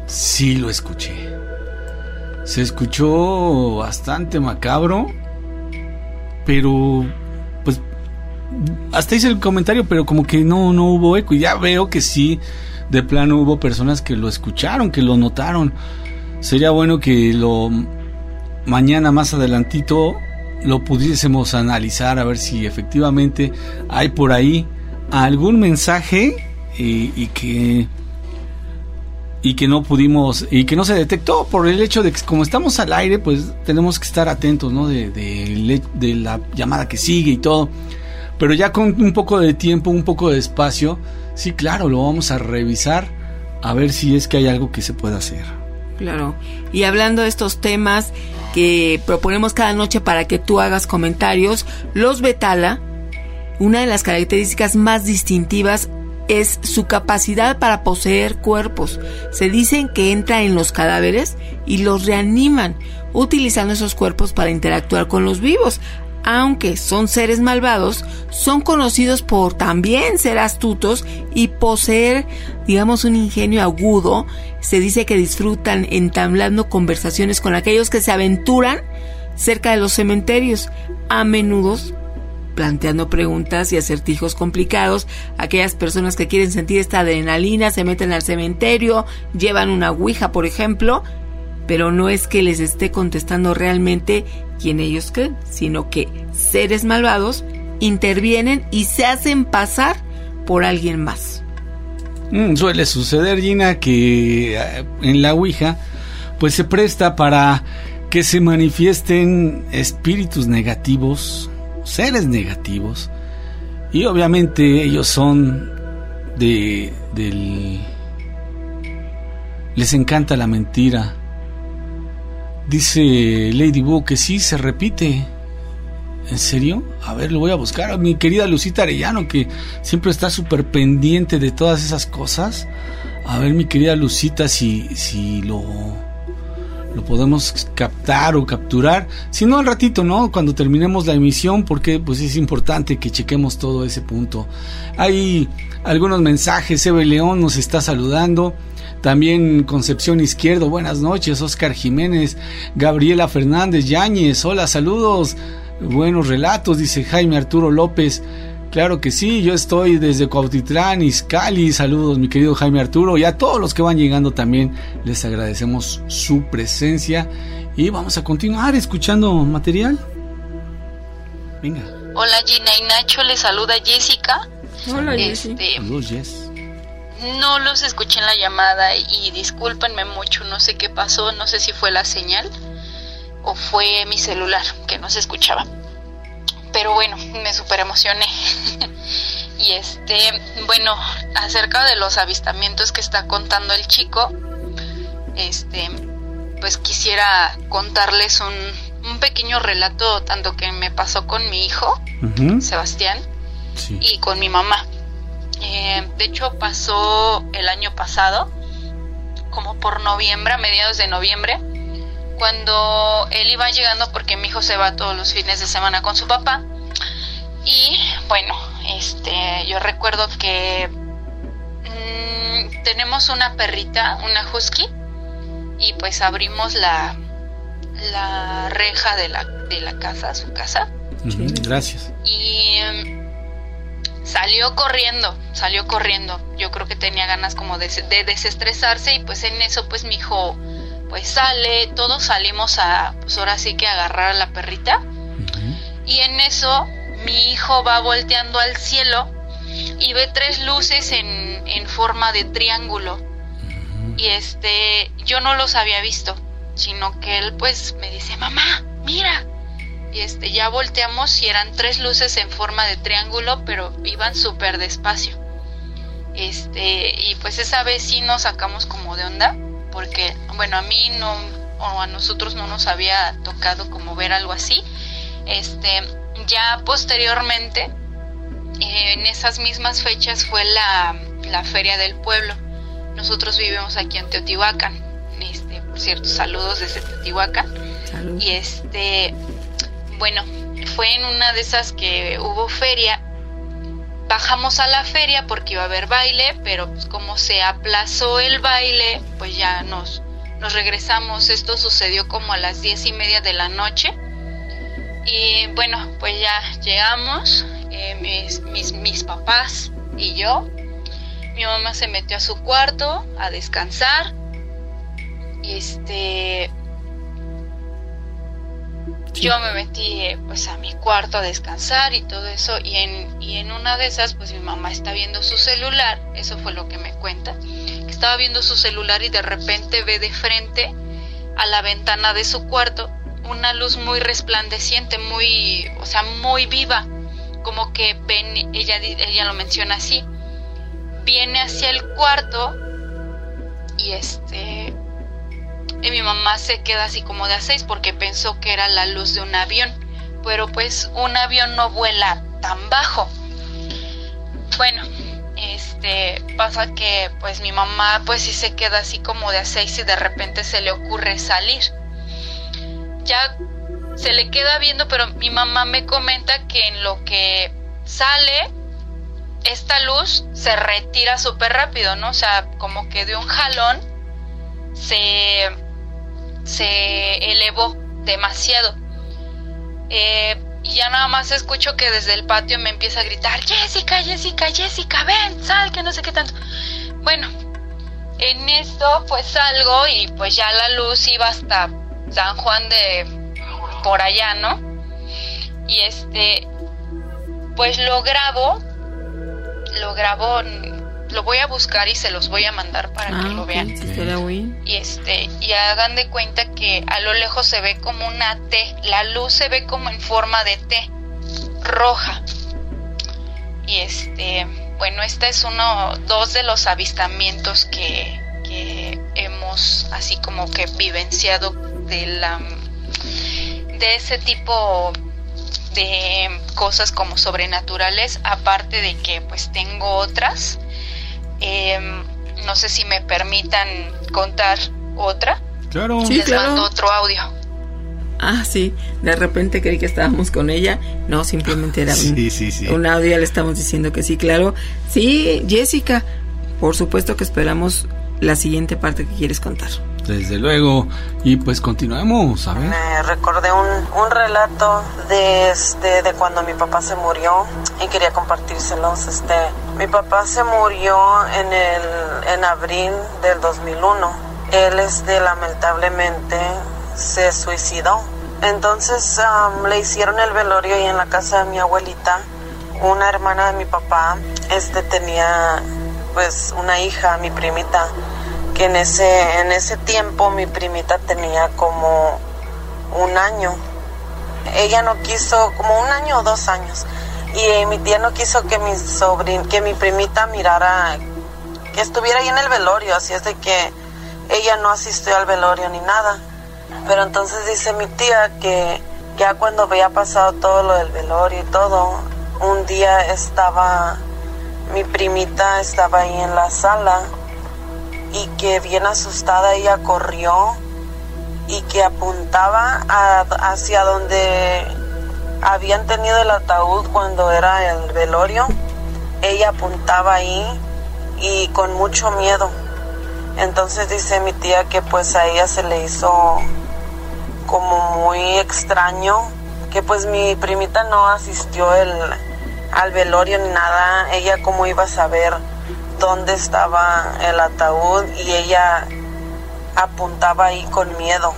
[SPEAKER 8] Sí lo escuché. Se escuchó bastante macabro, pero pues hasta hice el comentario, pero como que no, no hubo eco. Y ya veo que sí, de plano hubo personas que lo escucharon, que lo notaron. Sería bueno que lo mañana más adelantito lo pudiésemos analizar, a ver si efectivamente hay por ahí algún mensaje y, y que y que no pudimos y que no se detectó por el hecho de que como estamos al aire, pues tenemos que estar atentos, ¿no? De, de, de la llamada que sigue y todo. Pero ya con un poco de tiempo, un poco de espacio, sí, claro, lo vamos a revisar a ver si es que hay algo que se pueda hacer.
[SPEAKER 7] Claro. Y hablando de estos temas que proponemos cada noche para que tú hagas comentarios, los Betala, una de las características más distintivas es su capacidad para poseer cuerpos. Se dicen que entran en los cadáveres y los reaniman, utilizando esos cuerpos para interactuar con los vivos. Aunque son seres malvados, son conocidos por también ser astutos y poseer, digamos, un ingenio agudo. Se dice que disfrutan entablando conversaciones con aquellos que se aventuran cerca de los cementerios, a menudo planteando preguntas y acertijos complicados. Aquellas personas que quieren sentir esta adrenalina se meten al cementerio, llevan una ouija, por ejemplo, pero no es que les esté contestando realmente quien ellos creen, sino que seres malvados intervienen y se hacen pasar por alguien más.
[SPEAKER 8] Mm, suele suceder, Gina, que en la ouija pues se presta para que se manifiesten espíritus negativos, seres negativos, y obviamente ellos son de del les encanta la mentira. Dice Ladybug que sí, se repite. ¿En serio? A ver, lo voy a buscar. A mi querida Lucita Arellano, que siempre está súper pendiente de todas esas cosas. A ver, mi querida Lucita, si, si lo, lo podemos captar o capturar. Si no, al ratito, ¿no? Cuando terminemos la emisión, porque pues es importante que chequemos todo ese punto. Hay algunos mensajes. Eve León nos está saludando. También Concepción Izquierdo, buenas noches. Oscar Jiménez, Gabriela Fernández Yáñez, hola, saludos, buenos relatos, dice Jaime Arturo López. Claro que sí, yo estoy desde Cuautitlán, Izcalli, saludos mi querido Jaime Arturo, y a todos los que van llegando también les agradecemos su presencia y vamos a continuar escuchando material. Venga.
[SPEAKER 9] Hola Gina y Nacho, les saluda Jessica.
[SPEAKER 7] Hola
[SPEAKER 9] este,
[SPEAKER 7] Jessy.
[SPEAKER 8] Saludos, Jess.
[SPEAKER 9] No los escuché en la llamada y discúlpenme mucho, no sé qué pasó, no sé si fue la señal o fue mi celular que no se escuchaba. Pero bueno, me super emocioné. Y este, bueno, acerca de los avistamientos que está contando el chico, este, pues quisiera contarles un, un pequeño relato, tanto que me pasó con mi hijo, uh-huh. Sebastián, sí. Y con mi mamá. Eh, de hecho pasó el año pasado, como por noviembre, a mediados de noviembre, cuando él iba llegando, porque mi hijo se va todos los fines de semana con su papá. Y bueno, este, yo recuerdo que mmm, tenemos una perrita, una husky, y pues abrimos la la reja de la de la casa, su casa.
[SPEAKER 8] Uh-huh, gracias.
[SPEAKER 9] Y um, Salió corriendo, salió corriendo. Yo creo que tenía ganas como de, de desestresarse y pues en eso pues mi hijo pues sale, todos salimos a, pues ahora sí que a agarrar a la perrita. Uh-huh. Y en eso mi hijo va volteando al cielo y ve tres luces en, en forma de triángulo. Uh-huh. Y este, yo no los había visto, sino que él pues me dice, mamá, mira. Y este, ya volteamos y eran tres luces en forma de triángulo, pero iban súper despacio. Este, y pues esa vez sí nos sacamos como de onda, porque, bueno, a mí no, o a nosotros no nos había tocado como ver algo así. Este, ya posteriormente, eh, en esas mismas fechas fue la, la feria del pueblo. Nosotros vivimos aquí en Teotihuacán. Este, por cierto, saludos desde Teotihuacán. Salud. Y este... Bueno, fue en una de esas que hubo feria, bajamos a la feria porque iba a haber baile, pero pues como se aplazó el baile, pues ya nos, nos regresamos. Esto sucedió como a las diez y media de la noche. Y bueno, pues ya llegamos, eh, mis, mis, mis papás y yo. Mi mamá se metió a su cuarto a descansar. Y este... Yo me metí pues a mi cuarto a descansar y todo eso, y en, y en una de esas pues mi mamá está viendo su celular, eso fue lo que me cuenta, que estaba viendo su celular y de repente ve de frente a la ventana de su cuarto una luz muy resplandeciente, muy, o sea, muy viva, como que ven, ella, ella lo menciona así, viene hacia el cuarto y este... Y mi mamá se queda así como de a seis porque pensó que era la luz de un avión, pero pues un avión no vuela tan bajo. Bueno, este pasa que pues mi mamá pues sí se queda así como de a seis y de repente se le ocurre salir. Ya se le queda viendo, pero mi mamá me comenta que en lo que sale esta luz se retira súper rápido, ¿no? O sea, como que de un jalón se... se elevó demasiado. Eh, y ya nada más escucho que desde el patio me empieza a gritar: Jessica, Jessica, Jessica, ven, sal, que no sé qué tanto. Bueno, en esto pues salgo y pues ya la luz iba hasta San Juan de por allá, ¿no? Y este pues lo grabo, lo grabo, lo voy a buscar y se los voy a mandar para ah, que lo vean.
[SPEAKER 7] Okay.
[SPEAKER 9] Y este, y hagan de cuenta que a lo lejos se ve como una T, la luz se ve como en forma de T, roja. Y este, bueno, este es uno, dos de los avistamientos que, que hemos así como que vivenciado de la, de ese tipo de cosas como sobrenaturales, aparte de que pues tengo otras. Eh, no sé si me permitan contar otra.
[SPEAKER 8] Claro.
[SPEAKER 9] Les
[SPEAKER 7] sí, claro.
[SPEAKER 9] mando otro audio.
[SPEAKER 7] Ah, sí. De repente creí que estábamos con ella. No, simplemente era un,
[SPEAKER 8] sí, sí, sí.
[SPEAKER 7] un audio. Ya le estamos diciendo que sí, claro. Sí, Jessica, por supuesto que esperamos la siguiente parte que quieres contar.
[SPEAKER 8] Desde luego. Y pues continuamos, a ver.
[SPEAKER 16] Me recordé un, un relato de, este, de cuando mi papá se murió y quería compartírselos. Este, mi papá se murió en, el, en abril del dos mil uno. Él este, lamentablemente se suicidó. Entonces um, le hicieron el velorio y en la casa de mi abuelita, una hermana de mi papá este, tenía pues una hija, mi primita, que en ese, en ese tiempo mi primita tenía como un año. Ella no quiso, como un año o dos años. Y mi tía no quiso que mi sobrin, que mi primita mirara, que estuviera ahí en el velorio, así es de que ella no asistió al velorio ni nada. Pero entonces dice mi tía que ya cuando había pasado todo lo del velorio y todo, un día estaba, mi primita estaba ahí en la sala y que bien asustada ella corrió y que apuntaba a, hacia donde habían tenido el ataúd cuando era el velorio. Ella apuntaba ahí y con mucho miedo. Entonces dice mi tía que pues a ella se le hizo como muy extraño, que pues mi primita no asistió el, al velorio ni nada. Ella cómo iba a saber dónde estaba el ataúd y ella apuntaba ahí con miedo.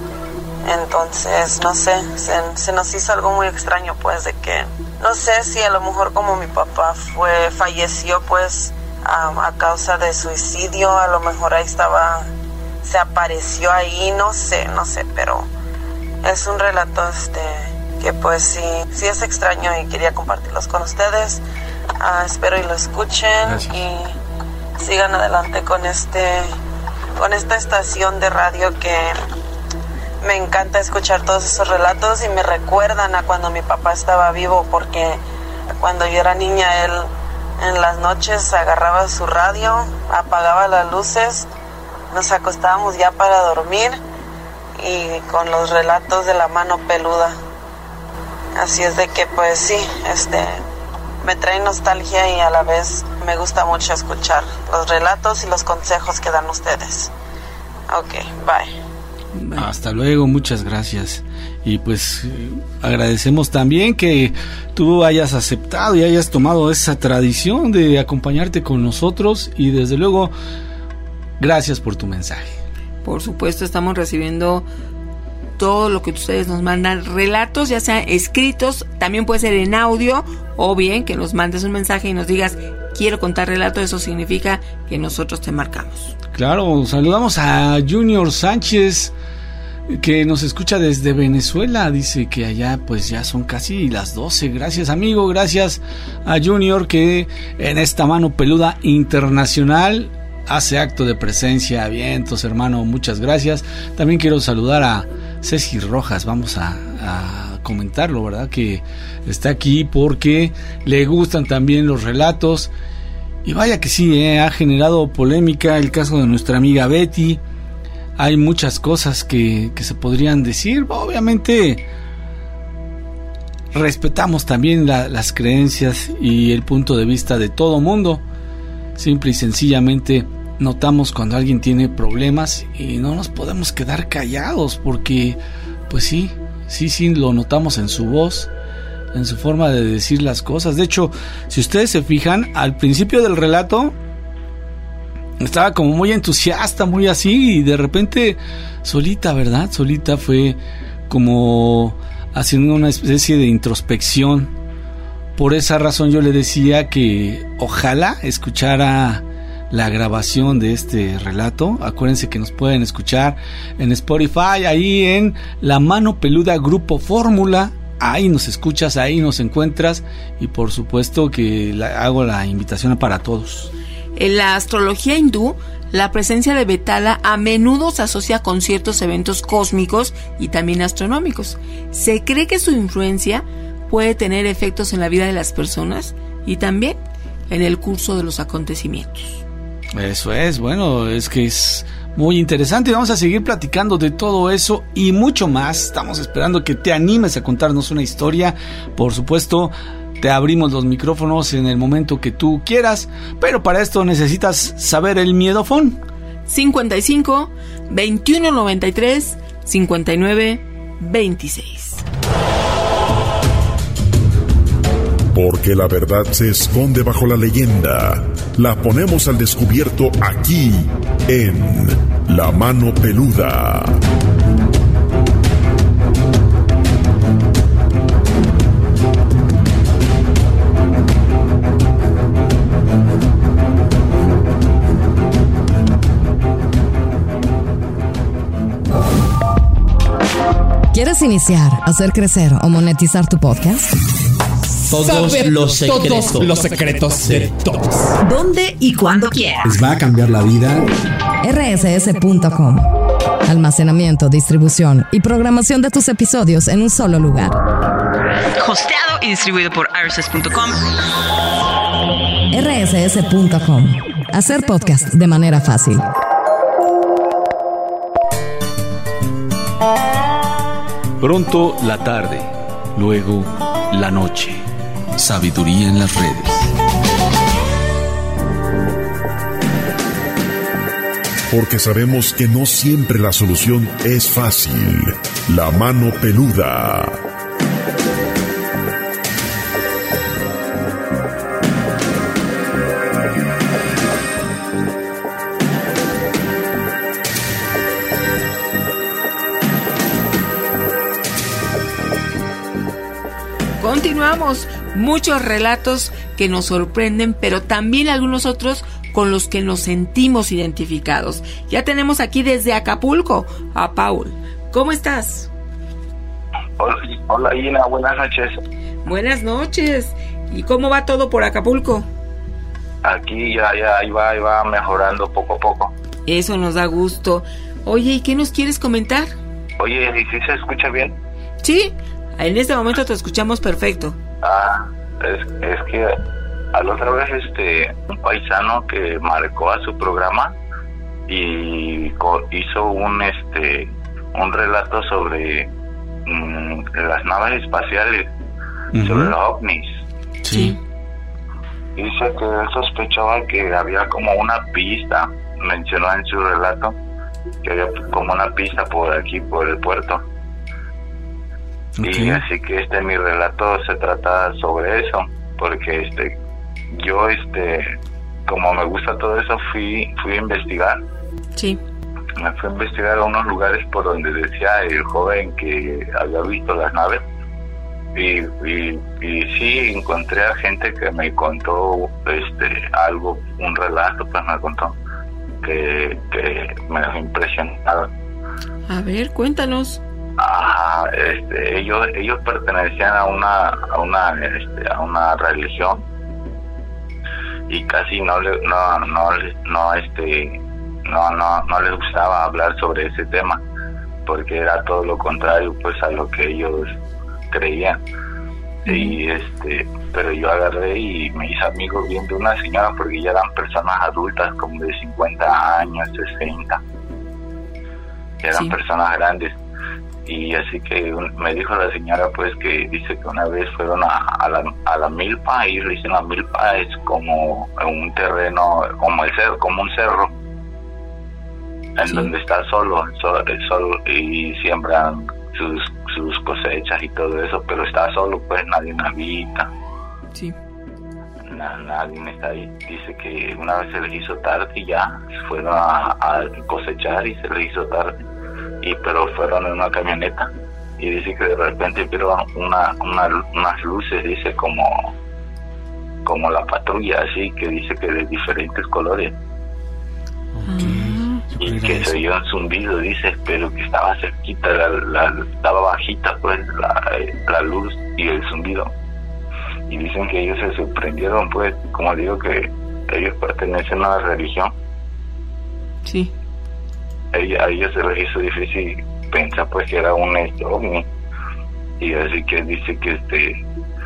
[SPEAKER 16] Entonces no sé, se, se nos hizo algo muy extraño, pues, de que no sé si a lo mejor como mi papá fue falleció pues a, a causa de suicidio, a lo mejor ahí estaba, se apareció ahí, no sé, no sé, pero es un relato este que pues sí, sí es extraño y quería compartirlos con ustedes. Uh, espero y lo escuchen. Gracias. Y sigan adelante con este con esta estación de radio que me encanta escuchar todos esos relatos y me recuerdan a cuando mi papá estaba vivo, porque cuando yo era niña él en las noches agarraba su radio, apagaba las luces, nos acostábamos ya para dormir y con los relatos de la mano peluda. Así es de que pues sí, este me trae nostalgia y a la vez me gusta mucho escuchar los relatos y los consejos que dan ustedes. Ok, bye.
[SPEAKER 8] bye. Hasta luego, muchas gracias. Y pues eh, agradecemos también que tú hayas aceptado y hayas tomado esa tradición de acompañarte con nosotros, y desde luego gracias por tu mensaje.
[SPEAKER 7] Por supuesto, estamos recibiendo todo lo que ustedes nos mandan, relatos ya sean escritos, también puede ser en audio, o bien que nos mandes un mensaje y nos digas quiero contar relato. Eso significa que nosotros te marcamos.
[SPEAKER 8] Claro, saludamos a Junior Sánchez, que nos escucha desde Venezuela. Dice que allá pues ya son casi las doce. Gracias, amigo, gracias a Junior, que en esta mano peluda internacional hace acto de presencia. Vientos, hermano, muchas gracias. También quiero saludar a Ceci Rojas, vamos a, a comentarlo, ¿verdad? Que está aquí porque le gustan también los relatos. Y vaya que sí, ¿eh? Ha generado polémica el caso de nuestra amiga Betty. Hay muchas cosas que, que se podrían decir. Obviamente respetamos también la, las creencias y el punto de vista de todo mundo. Simple y sencillamente notamos cuando alguien tiene problemas y no nos podemos quedar callados, porque pues sí, sí, sí lo notamos en su voz, en su forma de decir las cosas. De hecho, si ustedes se fijan, al principio del relato estaba como muy entusiasta, muy así, y de repente solita, ¿verdad? Solita fue como haciendo una especie de introspección. Por esa razón yo le decía que ojalá escuchara la grabación de este relato. Acuérdense que nos pueden escuchar en Spotify, ahí en La Mano Peluda Grupo Fórmula. Ahí nos escuchas, ahí nos encuentras, y por supuesto que la, hago la invitación para todos.
[SPEAKER 7] En la astrología hindú, la presencia de Betala a menudo se asocia con ciertos eventos cósmicos y también astronómicos. Se cree que su influencia puede tener efectos en la vida de las personas y también en el curso de los acontecimientos.
[SPEAKER 8] Eso es, bueno, es que es muy interesante. Vamos a seguir platicando de todo eso y mucho más. Estamos esperando que te animes a contarnos una historia. Por supuesto, te abrimos los micrófonos en el momento que tú quieras, pero para esto necesitas saber el miedofón.
[SPEAKER 7] cincuenta y cinco, veintiuno noventa y tres, cincuenta y nueve, veintiséis.
[SPEAKER 10] Porque la verdad se esconde bajo la leyenda. La ponemos al descubierto aquí, en La Mano Peluda.
[SPEAKER 1] ¿Quieres iniciar, hacer crecer o monetizar tu podcast?
[SPEAKER 17] Todos Saber los secretos. Todos los secretos de todos.
[SPEAKER 1] ¿Dónde y cuándo quieras?
[SPEAKER 17] Les va a cambiar la vida.
[SPEAKER 1] R S S punto com. Almacenamiento, distribución y programación de tus episodios en un solo lugar.
[SPEAKER 18] Hosteado y distribuido por R S S punto com.
[SPEAKER 1] R S S punto com. Hacer podcast de manera fácil.
[SPEAKER 11] Pronto la tarde, luego la noche. Sabiduría en las redes.
[SPEAKER 10] Porque sabemos que no siempre la solución es fácil. La Mano Peluda.
[SPEAKER 7] Continuamos, muchos relatos que nos sorprenden, pero también algunos otros con los que nos sentimos identificados. Ya tenemos aquí desde Acapulco a Paul. ¿Cómo estás?
[SPEAKER 19] Hola, hola Ina, buenas noches.
[SPEAKER 7] Buenas noches. ¿Y cómo va todo por Acapulco?
[SPEAKER 19] Aquí ya, ya, ahí va, ahí va mejorando poco a poco.
[SPEAKER 7] Eso nos da gusto. Oye, ¿y qué nos quieres comentar?
[SPEAKER 19] Oye, ¿y si se escucha bien?
[SPEAKER 7] Sí, en este momento te escuchamos perfecto.
[SPEAKER 19] Ah, es, es que a la otra vez este un paisano que marcó a su programa y co- hizo un este un relato sobre mmm, las naves espaciales, uh-huh. sobre los ovnis.
[SPEAKER 8] Sí.
[SPEAKER 19] dice que él sospechaba que había como una pista, mencionó en su relato, que había como una pista por aquí, por el puerto. Okay. Y así que este mi relato se trata sobre eso, porque este yo este como me gusta todo eso, fui fui a investigar.
[SPEAKER 7] Sí.
[SPEAKER 19] Me fui a investigar a unos lugares por donde decía el joven que había visto las naves. Y, y, y sí encontré a gente que me contó este algo, un relato, pues me contó que, que me dejó impresionado.
[SPEAKER 7] A ver, cuéntanos.
[SPEAKER 19] Ajá, este, ellos ellos pertenecían a una a una este, a una religión y casi no le, no no no este no no no les gustaba hablar sobre ese tema, porque era todo lo contrario pues a lo que ellos creían. Y este pero yo agarré y me hice amigo bien de una señora, porque ya eran personas adultas como de cincuenta años, sesenta, eran sí. personas grandes. Y así que un, me dijo la señora pues que dice que una vez fueron a, a, la, a la milpa, y le dicen la milpa es como un terreno, como el cerro, como un cerro en sí. donde está solo, solo, solo y siembran sus sus cosechas y todo eso, pero está solo, pues nadie habita.
[SPEAKER 7] Sí.
[SPEAKER 19] Na, nadie está ahí. Dice que una vez se les hizo tarde y ya fueron a, a cosechar y se les hizo tarde, y pero fueron en una camioneta, y dice que de repente vieron una, una unas luces, dice como como la patrulla, así que dice que de diferentes colores.
[SPEAKER 7] Okay.
[SPEAKER 19] Y que se oyó un zumbido, dice, pero que estaba cerquita, la, la, estaba bajita pues la, la luz y el zumbido. Y dicen que ellos se sorprendieron, pues, como digo, que ellos pertenecen a la religión.
[SPEAKER 7] Sí.
[SPEAKER 19] A ellos se les hizo difícil pensar pues que era un ovni. Y así que dice que este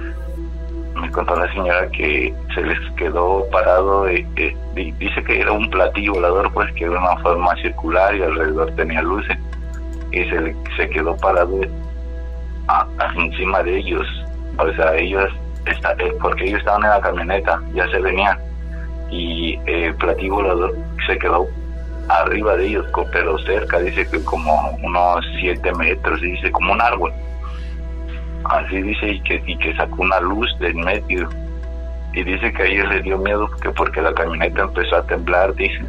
[SPEAKER 19] me contó la señora que se les quedó parado, eh, eh, dice que era un platillo volador, pues que era una forma circular y alrededor tenía luces, y se le, se quedó parado a, a, encima de ellos, o sea ellos está, eh, porque ellos estaban en la camioneta, ya se venían, y eh, el platillo volador se quedó arriba de ellos, pero cerca, dice que como unos siete metros, dice como un árbol. Así dice, y que, y que sacó una luz del medio, y dice que a ellos les dio miedo que porque la camioneta empezó a temblar, dicen,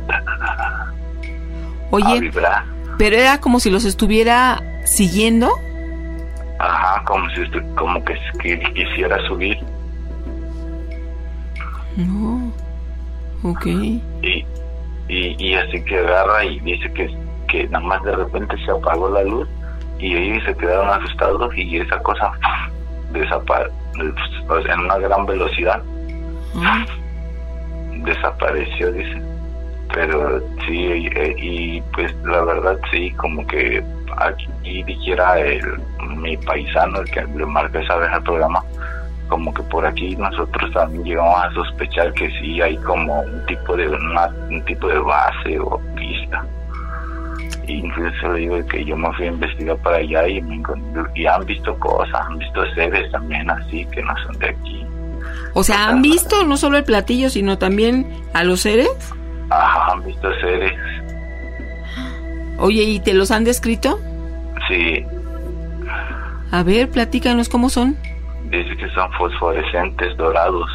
[SPEAKER 7] oye,
[SPEAKER 19] a vibrar.
[SPEAKER 7] Pero era como si los estuviera siguiendo.
[SPEAKER 19] Ajá, como si como que, que quisiera subir.
[SPEAKER 7] No. Ok.
[SPEAKER 19] Y, y, y así que agarra y dice que, que nada más de repente se apagó la luz, y ellos se quedaron asustados, y esa cosa desapareció en una gran velocidad. ¿Mm? Desapareció, dice. Pero sí, y, y pues la verdad sí, como que aquí dijera el, mi paisano, el que le marcó esa vez al programa, como que por aquí nosotros también llegamos a sospechar que sí hay como un tipo de una, un tipo de base o pista. Incluso le digo que yo me fui a investigar para allá y, me y han visto cosas, han visto seres también así que no son de aquí.
[SPEAKER 7] O sea, ¿han visto no solo el platillo, sino también a los seres?
[SPEAKER 19] Ajá, han visto seres.
[SPEAKER 7] Oye, ¿y te los han descrito?
[SPEAKER 19] Sí.
[SPEAKER 7] A ver, platícanos cómo son.
[SPEAKER 19] Dice que son fosforescentes, dorados.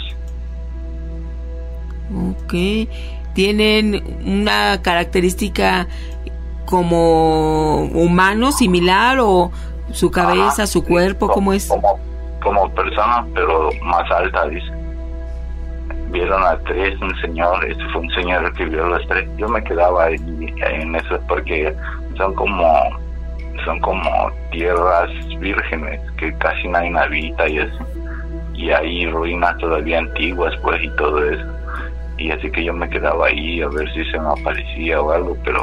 [SPEAKER 7] Ok. ¿Tienen una característica como humano similar, o su cabeza, Ajá, su cuerpo,
[SPEAKER 19] sí,
[SPEAKER 7] cómo es?
[SPEAKER 19] Como, como persona, pero más alta, dice. Vieron a tres, un señor, este fue un señor que vio a los tres. Yo me quedaba ahí en eso porque son como son como tierras vírgenes que casi nadie habita y así. Y hay ruinas todavía antiguas, pues, y todo eso. Y así que yo me quedaba ahí a ver si se me aparecía o algo, pero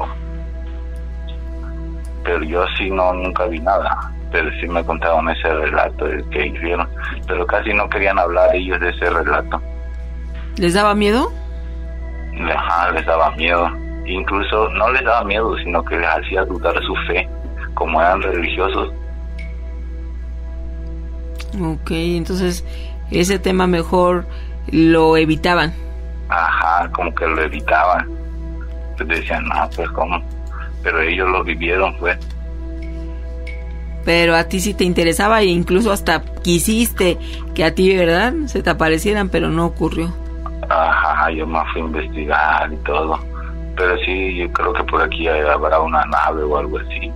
[SPEAKER 19] pero yo sí no nunca vi nada, pero sí me contaban ese relato del que hicieron, pero casi no querían hablar ellos de ese relato.
[SPEAKER 7] ¿Les daba miedo?
[SPEAKER 19] Ajá, les daba miedo. Incluso no les daba miedo, sino que les hacía dudar su fe, como eran religiosos.
[SPEAKER 7] Ok, entonces ese tema mejor lo evitaban.
[SPEAKER 19] Ajá, como que lo evitaban. Pues decían, no, pues cómo. Pero ellos lo vivieron, pues.
[SPEAKER 7] Pero a ti sí te interesaba e incluso hasta quisiste que a ti, ¿verdad?, se te aparecieran, pero no ocurrió.
[SPEAKER 19] Ajá, yo me fui a investigar y todo. Pero sí, yo creo que por aquí habrá una nave o algo así.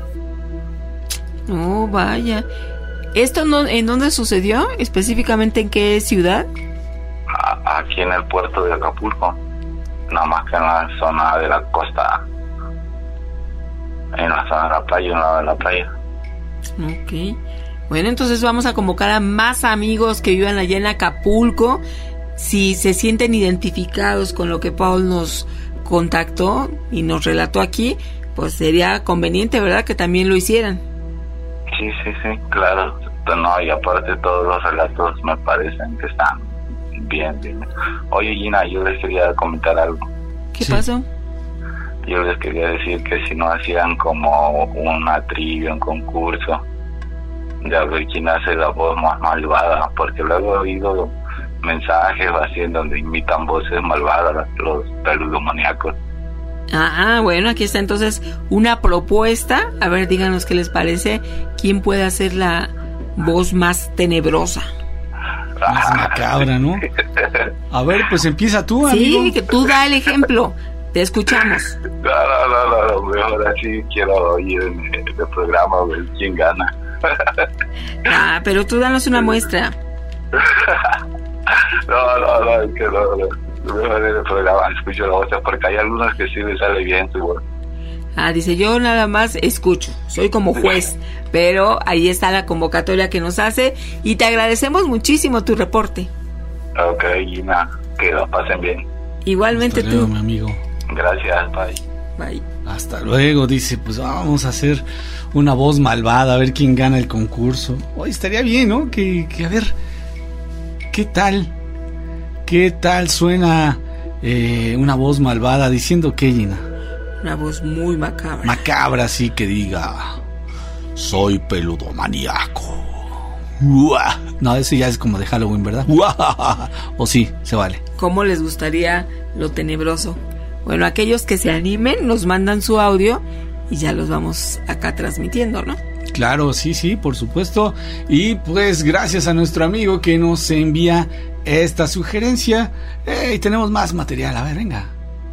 [SPEAKER 7] Oh, vaya. ¿Esto no, en dónde sucedió? ¿Específicamente en qué ciudad?
[SPEAKER 19] A, aquí en el puerto de Acapulco. Nada más que en la zona de la costa. En la zona de la playa, en la de la playa.
[SPEAKER 7] Ok. Bueno, entonces vamos a convocar a más amigos que vivan allá en Acapulco. Si se sienten identificados con lo que Paul nos contactó y nos relató aquí, pues sería conveniente, ¿verdad?, que también lo hicieran.
[SPEAKER 19] Sí, sí, sí, claro. No, y aparte todos los relatos me parecen que están bien, bien. Oye, Gina, yo les quería comentar algo.
[SPEAKER 7] ¿Qué sí. pasó?
[SPEAKER 19] Yo les quería decir que si no hacían como una trivia, un concurso de a ver quién hace la voz más malvada, porque luego he oído mensajes así en donde imitan voces malvadas los peludomaníacos.
[SPEAKER 7] Ah, bueno, aquí está entonces una propuesta. A ver, díganos qué les parece. ¿Quién puede hacer la voz más tenebrosa?
[SPEAKER 8] Más macabra, ¿no? A ver, pues empieza tú, amigo.
[SPEAKER 7] Sí, que tú da el ejemplo. Te escuchamos.
[SPEAKER 19] No, no, no, no, mejor así quiero oír en el programa a ver quién gana.
[SPEAKER 7] Ah, pero tú danos una muestra.
[SPEAKER 19] No, no, no, es que no, no. Mejor en el programa escucho la voz, porque hay algunos que sí me sale bien su voz.
[SPEAKER 7] Ah, dice, yo nada más escucho, soy como juez, pero ahí está la convocatoria que nos hace y te agradecemos muchísimo tu reporte.
[SPEAKER 19] Ok, Gina, que lo pasen bien.
[SPEAKER 7] Igualmente.
[SPEAKER 8] Hasta luego,
[SPEAKER 7] tú.
[SPEAKER 8] mi amigo.
[SPEAKER 19] Gracias, bye.
[SPEAKER 7] Bye.
[SPEAKER 8] Hasta luego, dice, pues vamos a hacer una voz malvada, a ver quién gana el concurso. Hoy estaría bien, ¿no? Que, que a ver, ¿qué tal? ¿Qué tal suena eh, una voz malvada diciendo qué, Gina?
[SPEAKER 7] Una voz muy macabra.
[SPEAKER 8] Macabra, sí, que diga, soy peludomaníaco. Uah. No, eso ya es como de Halloween, ¿verdad? Uah. O sí, se vale.
[SPEAKER 7] ¿Cómo les gustaría lo tenebroso? Bueno, aquellos que se animen nos mandan su audio y ya los vamos acá transmitiendo, ¿no?
[SPEAKER 8] Claro, sí, sí, por supuesto. Y pues gracias a nuestro amigo que nos envía esta sugerencia. Y tenemos más material, a ver, venga.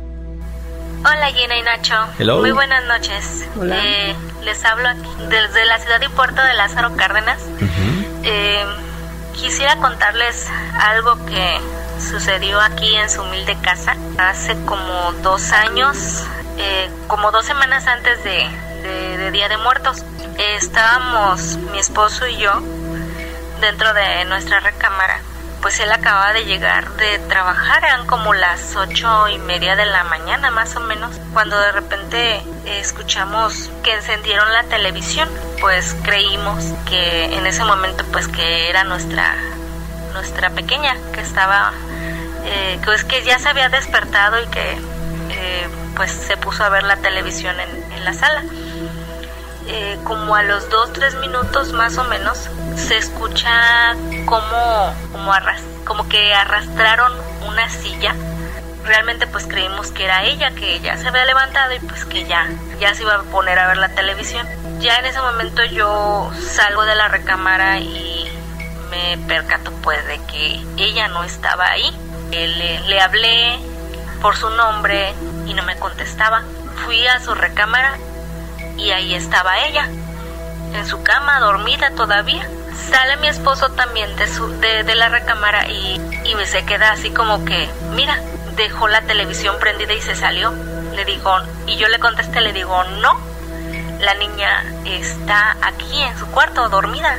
[SPEAKER 20] Hola, Gina y Nacho.
[SPEAKER 8] Hello.
[SPEAKER 20] Muy buenas noches.
[SPEAKER 7] Hola.
[SPEAKER 20] Eh, les hablo aquí desde la ciudad y puerto de Lázaro Cárdenas. Uh-huh. eh, quisiera contarles algo que sucedió aquí en su humilde casa hace como dos años, eh, como dos semanas antes de, de, de Día de Muertos. Eh, estábamos mi esposo y yo dentro de nuestra recámara. Pues él acababa de llegar de trabajar, eran como las ocho y media de la mañana más o menos, cuando de repente eh, escuchamos que encendieron la televisión. Pues creímos que en ese momento pues que era nuestra nuestra pequeña que estaba eh, pues que ya se había despertado y que eh, pues se puso a ver la televisión en, en la sala. Eh, como a los dos, tres minutos más o menos, se escucha como, como, arras, como que arrastraron una silla. Realmente pues creímos que era ella, que ya se había levantado y pues que ya, ya se iba a poner a ver la televisión. Ya en ese momento yo salgo de la recámara y me percato pues de que ella no estaba ahí. Eh, le, le hablé por su nombre y no me contestaba. Fui a su recámara y ahí estaba ella, en su cama, dormida todavía. Sale mi esposo también de su de, de la recámara y, y me se queda así como que, mira, dejó la televisión prendida y se salió. Le digo, y yo le contesté, le digo, no, la niña está aquí en su cuarto, dormida.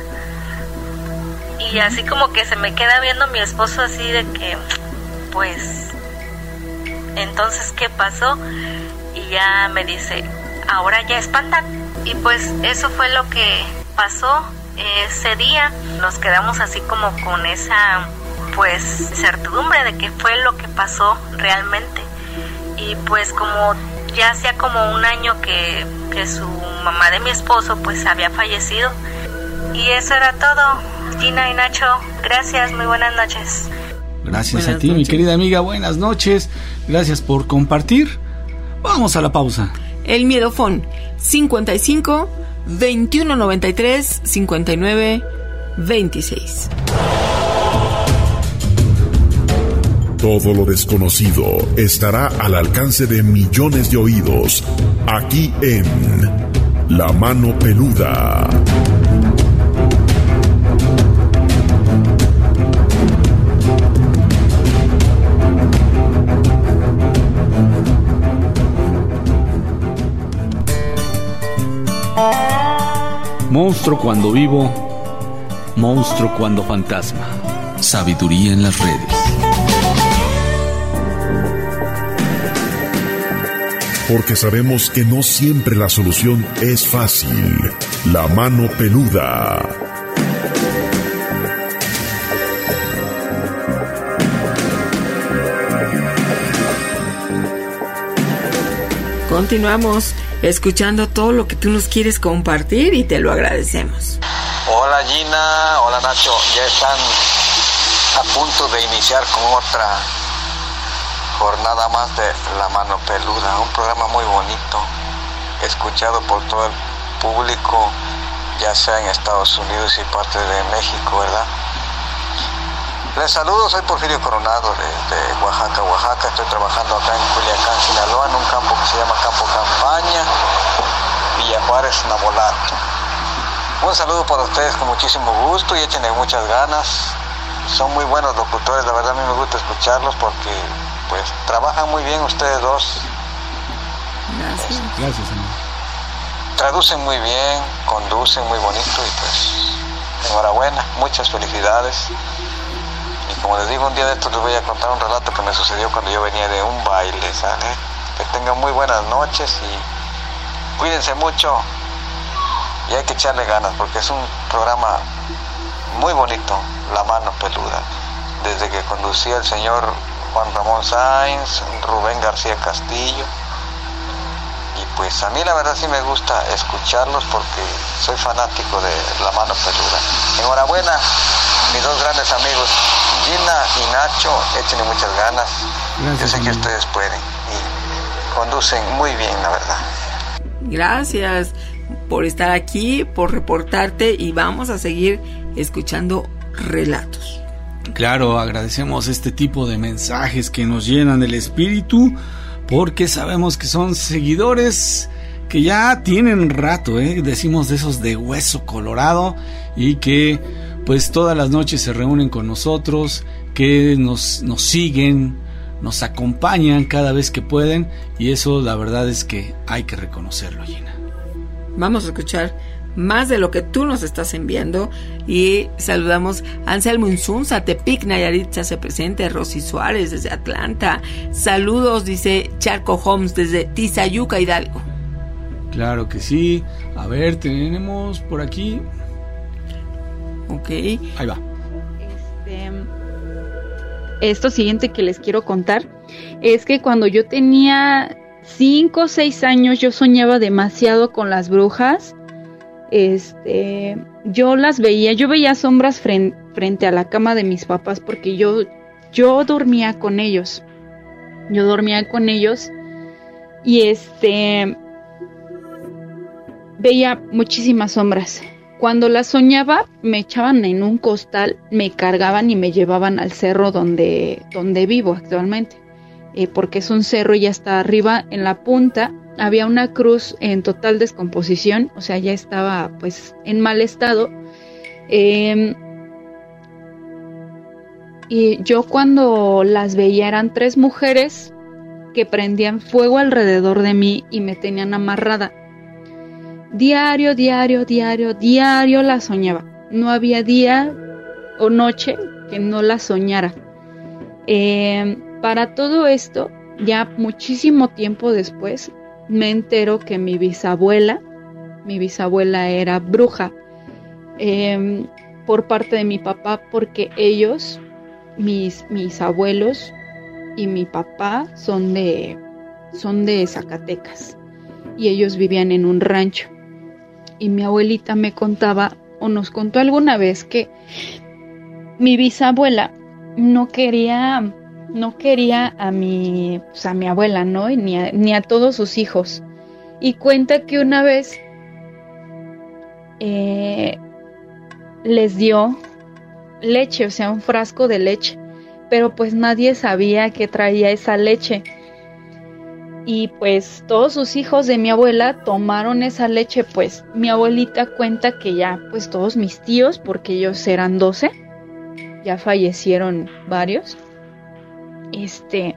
[SPEAKER 20] Y así como que se me queda viendo mi esposo así de que, pues, entonces, ¿qué pasó? Y ya me dice, ahora ya espantan. Y pues eso fue lo que pasó ese día. Nos quedamos así como con esa pues certidumbre de que fue lo que pasó realmente. Y pues como ya hacía como un año que, que su mamá de mi esposo pues había fallecido. Y eso era todo. Gina y Nacho, gracias, muy buenas noches.
[SPEAKER 8] Gracias
[SPEAKER 7] Buenas
[SPEAKER 8] a ti,
[SPEAKER 7] noches.
[SPEAKER 8] mi querida amiga. Buenas noches. Gracias por compartir. Vamos a la pausa.
[SPEAKER 7] El Miedofón cincuenta y cinco, veintiuno noventa y tres, cincuenta y nueve, veintiséis.
[SPEAKER 10] Todo lo desconocido estará al alcance de millones de oídos, aquí en La Mano Peluda.
[SPEAKER 11] Monstruo cuando vivo, monstruo cuando fantasma. Sabiduría en las redes.
[SPEAKER 10] Porque sabemos que no siempre la solución es fácil. La Mano Peluda.
[SPEAKER 7] Continuamos escuchando todo lo que tú nos quieres compartir y te lo agradecemos.
[SPEAKER 21] Hola Gina, hola Nacho, ya están a punto de iniciar con otra jornada más de La Mano Peluda, un programa muy bonito, escuchado por todo el público, ya sea en Estados Unidos y parte de México, ¿verdad? Les saludo, soy Porfirio Coronado de, de Oaxaca, Oaxaca. Estoy trabajando acá en Culiacán, Sinaloa, en un campo que se llama Campo Campaña, Villa Juárez, Nabolato. Un saludo para ustedes con muchísimo gusto y échenle muchas ganas. Son muy buenos locutores, la verdad a mí me gusta escucharlos porque pues trabajan muy bien ustedes dos.
[SPEAKER 7] Gracias.
[SPEAKER 8] Gracias, amigo.
[SPEAKER 21] Traducen muy bien, conducen muy bonito y pues enhorabuena, muchas felicidades. Y como les digo, un día de estos les voy a contar un relato que me sucedió cuando yo venía de un baile, ¿sale? Que tengan muy buenas noches y cuídense mucho. Y hay que echarle ganas porque es un programa muy bonito, La Mano Peluda. Desde que conducía el señor Juan Ramón Sáenz, Rubén García Castillo. Y pues a mí la verdad sí me gusta escucharlos porque soy fanático de La Mano Peluda. Enhorabuena, mis dos grandes amigos, Gina y Nacho, échenle muchas ganas.
[SPEAKER 8] Gracias,
[SPEAKER 21] Yo sé que
[SPEAKER 8] amigo.
[SPEAKER 21] ustedes pueden y conducen muy bien, la verdad.
[SPEAKER 7] Gracias por estar aquí, por reportarte y vamos a seguir escuchando relatos.
[SPEAKER 8] Claro, agradecemos este tipo de mensajes que nos llenan el espíritu porque sabemos que son seguidores que ya tienen rato, ¿eh? Decimos de esos de hueso colorado y que pues todas las noches se reúnen con nosotros, que nos, nos siguen, nos acompañan cada vez que pueden y eso la verdad es que hay que reconocerlo, Gina.
[SPEAKER 7] Vamos a escuchar más de lo que tú nos estás enviando y saludamos a Anselmo Insunza, Tepic, Nayarit se hace presente, Rosy Suárez desde Atlanta, saludos, dice Charco Holmes desde Tizayuca, Hidalgo.
[SPEAKER 8] Claro que sí. A ver, tenemos por aquí.
[SPEAKER 7] Ok.
[SPEAKER 8] Ahí va.
[SPEAKER 22] Este, esto siguiente que les quiero contar es que cuando yo tenía cinco o seis años yo soñaba demasiado con las brujas. Este, yo las veía, yo veía sombras frente, frente a la cama de mis papás porque yo, yo dormía con ellos. Yo dormía con ellos y este veía muchísimas sombras. Cuando las soñaba, me echaban en un costal, me cargaban y me llevaban al cerro donde, donde vivo actualmente. Eh, porque es un cerro y ya está arriba en la punta. Había una cruz en total descomposición, o sea, ya estaba pues en mal estado. Eh, y yo cuando las veía eran tres mujeres que prendían fuego alrededor de mí y me tenían amarrada. Diario, diario, diario, diario la soñaba. No había día o noche que no la soñara. Eh, para todo esto, ya muchísimo tiempo después, me entero que mi bisabuela, mi bisabuela era bruja, eh, por parte de mi papá, porque ellos, mis, mis abuelos y mi papá son de, son de Zacatecas y ellos vivían en un rancho. Y mi abuelita me contaba, o nos contó alguna vez, que mi bisabuela no quería, no quería a mi, pues a mi abuela, ¿no? Ni a, ni a todos sus hijos. Y cuenta que una vez eh, les dio leche, o sea, un frasco de leche, pero pues nadie sabía que traía esa leche. Y pues todos sus hijos de mi abuela tomaron esa leche. Pues mi abuelita cuenta que ya, pues todos mis tíos, porque ellos eran doce, ya fallecieron varios, este,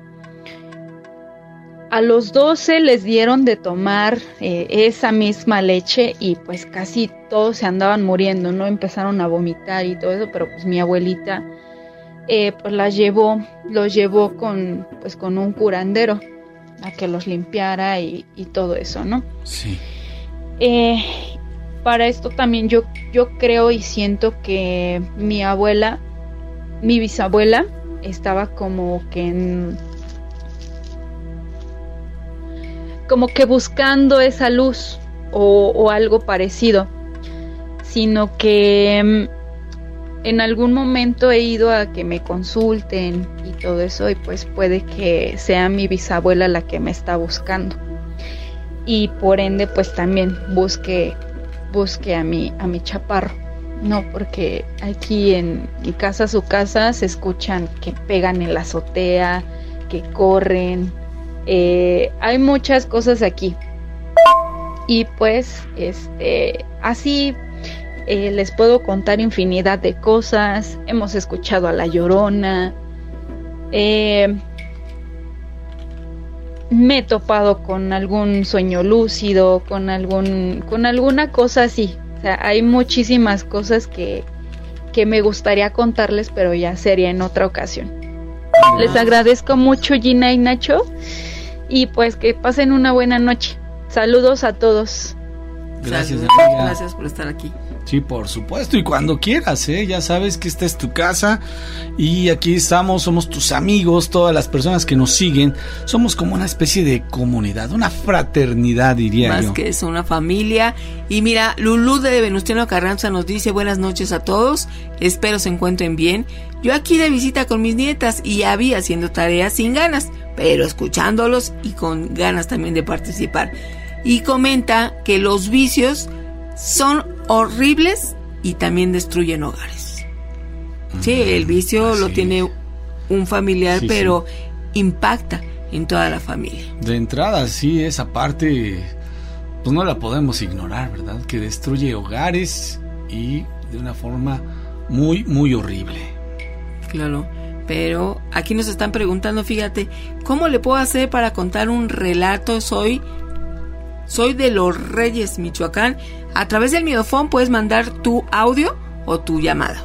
[SPEAKER 22] a los doce les dieron de tomar eh, esa misma leche y pues casi todos se andaban muriendo, ¿no? Empezaron a vomitar y todo eso, pero pues mi abuelita eh, pues las llevó, los llevó con, pues con un curandero a que los limpiara y, y todo eso, ¿no?
[SPEAKER 8] Sí.
[SPEAKER 22] Eh, para esto también yo, yo creo y siento que mi abuela, mi bisabuela, estaba como que en, como que buscando esa luz o, o algo parecido, sino que en algún momento he ido a que me consulten y todo eso, y pues puede que sea mi bisabuela la que me está buscando, y por ende pues también busque busque a mi a mi chaparro, no, porque aquí en mi casa, su casa, se escuchan que pegan en la azotea, que corren, eh, hay muchas cosas aquí, y pues este así. Eh, les puedo contar infinidad de cosas. Hemos escuchado a La Llorona. Eh, me he topado con algún sueño lúcido, con algún, con alguna cosa así. O sea, hay muchísimas cosas que, que me gustaría contarles, pero ya sería en otra ocasión. Ah. Les agradezco mucho, Gina y Nacho, y pues que pasen una buena noche. Saludos a todos.
[SPEAKER 8] Gracias,
[SPEAKER 7] Saludos.
[SPEAKER 8] amiga.
[SPEAKER 7] Gracias por estar aquí.
[SPEAKER 8] Sí, por supuesto, y cuando quieras, ¿eh? Ya sabes que esta es tu casa y aquí estamos, somos tus amigos, todas las personas que nos siguen, somos como una especie de comunidad, una fraternidad, diría
[SPEAKER 7] Más
[SPEAKER 8] yo.
[SPEAKER 7] Más que es una familia. Y mira, Lulú de Venustiano Carranza nos dice: buenas noches a todos, espero se encuentren bien. Yo aquí de visita con mis nietas y había haciendo tareas sin ganas, pero escuchándolos y con ganas también de participar. Y comenta que los vicios son horribles y también destruyen hogares. Sí, el vicio lo tiene un familiar, sí, pero sí, impacta en toda la familia.
[SPEAKER 8] De entrada, sí, esa parte pues no la podemos ignorar, ¿verdad? Que destruye hogares y de una forma muy, muy horrible.
[SPEAKER 7] Claro, pero aquí nos están preguntando, fíjate, ¿cómo le puedo hacer para contar un relato? Soy Soy de Los Reyes, Michoacán. A través del Midofón puedes mandar tu audio o tu llamada.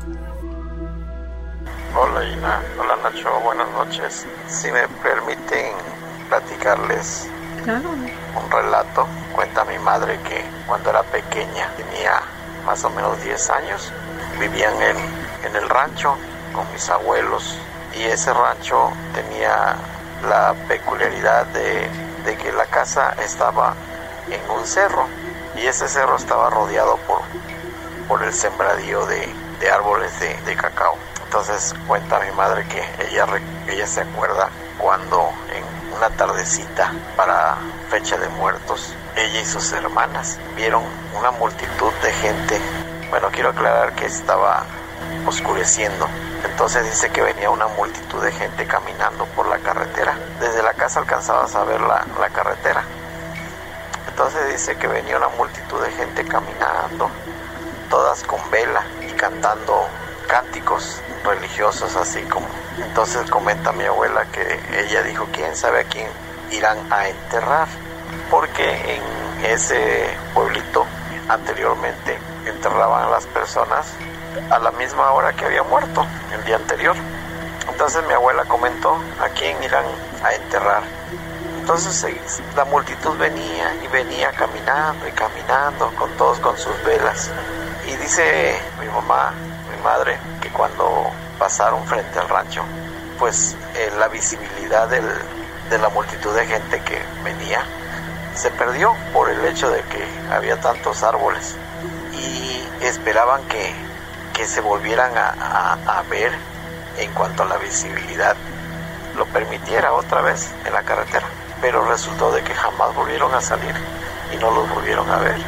[SPEAKER 21] Hola Gina, hola Nacho, buenas noches. Si me permiten platicarles
[SPEAKER 7] claro.
[SPEAKER 21] un relato, cuenta mi madre que cuando era pequeña, tenía más o menos diez años, vivían en, en el rancho con mis abuelos, y ese rancho tenía la peculiaridad de, de que la casa estaba en un cerro, y ese cerro estaba rodeado por, por el sembradío de, de árboles de, de cacao. Entonces cuenta mi madre que ella, ella se acuerda cuando en una tardecita para fecha de muertos, ella y sus hermanas vieron una multitud de gente. Bueno, quiero aclarar que estaba oscureciendo. Entonces dice que venía una multitud de gente caminando por la carretera. Desde la casa alcanzabas a ver la, la carretera. Entonces dice que venía una multitud de gente caminando, todas con vela y cantando cánticos religiosos, así como. Entonces comenta mi abuela que ella dijo: quién sabe a quién irán a enterrar, porque en ese pueblito anteriormente enterraban a las personas a la misma hora que había muerto el día anterior. Entonces mi abuela comentó: ¿a quién irán a enterrar? Entonces la multitud venía y venía caminando y caminando, con todos con sus velas. Y dice mi mamá, mi madre, que cuando pasaron frente al rancho, pues eh, la visibilidad del, de la multitud de gente que venía se perdió por el hecho de que había tantos árboles, y esperaban que, que se volvieran a, a, a ver
[SPEAKER 14] en cuanto a la visibilidad lo permitiera otra vez en la carretera. Pero resultó de que jamás volvieron a salir y no los volvieron a ver.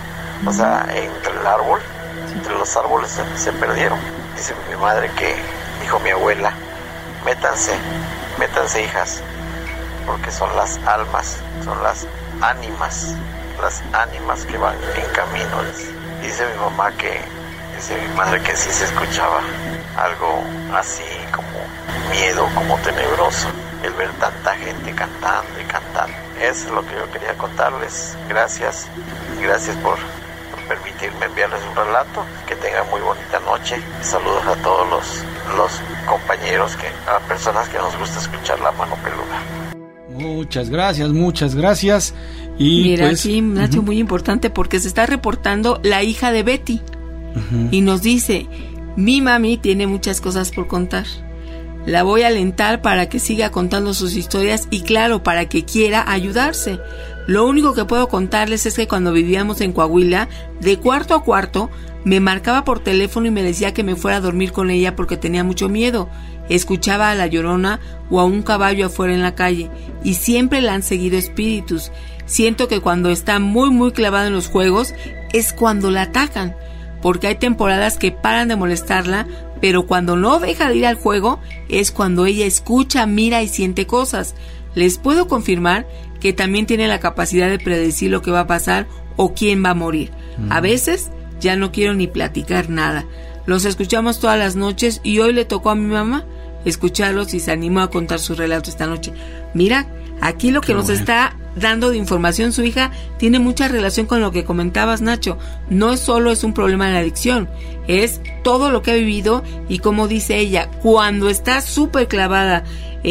[SPEAKER 14] O sea, entre el árbol, entre los árboles se, se perdieron. Dice mi madre que, dijo mi abuela, métanse, métanse hijas, porque son las almas, son las ánimas, las ánimas que van en camino. Dice mi mamá que, dice mi madre que sí se escuchaba algo así como miedo, como tenebroso, el ver tanta gente cantando y cantando. Eso es lo que yo quería contarles. Gracias, gracias por, por permitirme enviarles un relato. Que tengan muy bonita noche. Saludos a todos los, los compañeros, que, a las personas que nos gusta escuchar La Mano Peluda.
[SPEAKER 8] Muchas gracias, muchas gracias. Y
[SPEAKER 7] mira,
[SPEAKER 8] pues,
[SPEAKER 7] sí, Nacho,
[SPEAKER 8] uh-huh.
[SPEAKER 7] muy importante, porque se está reportando la hija de Betty. Uh-huh. Y nos dice: mi mami tiene muchas cosas por contar. La voy a alentar para que siga contando sus historias y, claro, para que quiera ayudarse. Lo único que puedo contarles es que cuando vivíamos en Coahuila, de cuarto a cuarto, me marcaba por teléfono y me decía que me fuera a dormir con ella porque tenía mucho miedo. Escuchaba a la Llorona o a un caballo afuera en la calle, y siempre la han seguido espíritus. Siento que cuando está muy muy clavada en los juegos es cuando la atacan, porque hay temporadas que paran de molestarla, pero cuando no deja de ir al juego es cuando ella escucha, mira y siente cosas. Les puedo confirmar que también tiene la capacidad de predecir lo que va a pasar o quién va a morir. Mm. A veces ya no quiero ni platicar nada. Los escuchamos todas las noches y hoy le tocó a mi mamá escucharlos y se animó a contar su relato esta noche. Mira, aquí lo que Qué nos bueno. está dando de información su hija tiene mucha relación con lo que comentabas, Nacho. No es solo es un problema de la adicción, es todo lo que ha vivido, y como dice ella, cuando está súper clavada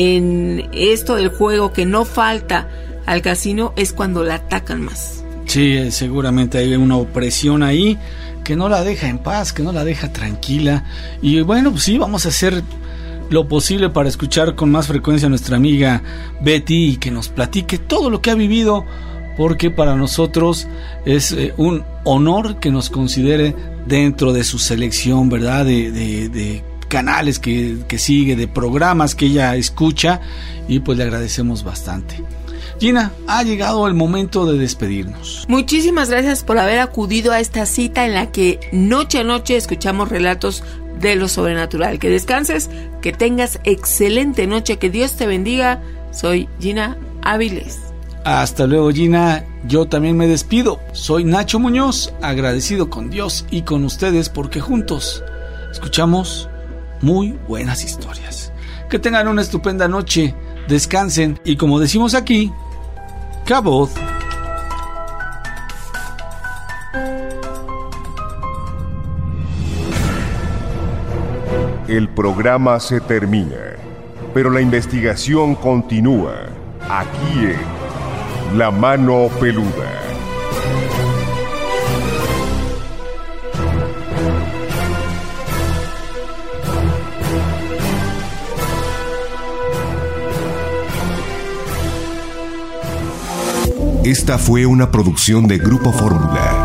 [SPEAKER 7] en esto del juego que no falta al casino, es cuando la atacan más.
[SPEAKER 8] Sí, seguramente hay una opresión ahí que no la deja en paz, que no la deja tranquila. Y bueno, pues sí, vamos a hacer lo posible para escuchar con más frecuencia a nuestra amiga Betty y que nos platique todo lo que ha vivido, porque para nosotros es eh, un honor que nos considere dentro de su selección, ¿verdad? De, de, de canales que, que sigue, de programas que ella escucha, y pues le agradecemos bastante. Gina, ha llegado el momento de despedirnos.
[SPEAKER 7] Muchísimas gracias por haber acudido a esta cita en la que noche a noche escuchamos relatos de lo sobrenatural. Que descanses, que tengas excelente noche, que Dios te bendiga. Soy Gina Áviles.
[SPEAKER 8] Hasta luego, Gina. Yo también me despido. Soy Nacho Muñoz, agradecido con Dios y con ustedes porque juntos escuchamos muy buenas historias. Que tengan una estupenda noche, descansen y, como decimos aquí, cabot.
[SPEAKER 3] El programa se termina, pero la investigación continúa aquí en La Mano Peluda. Esta fue una producción de Grupo Fórmula.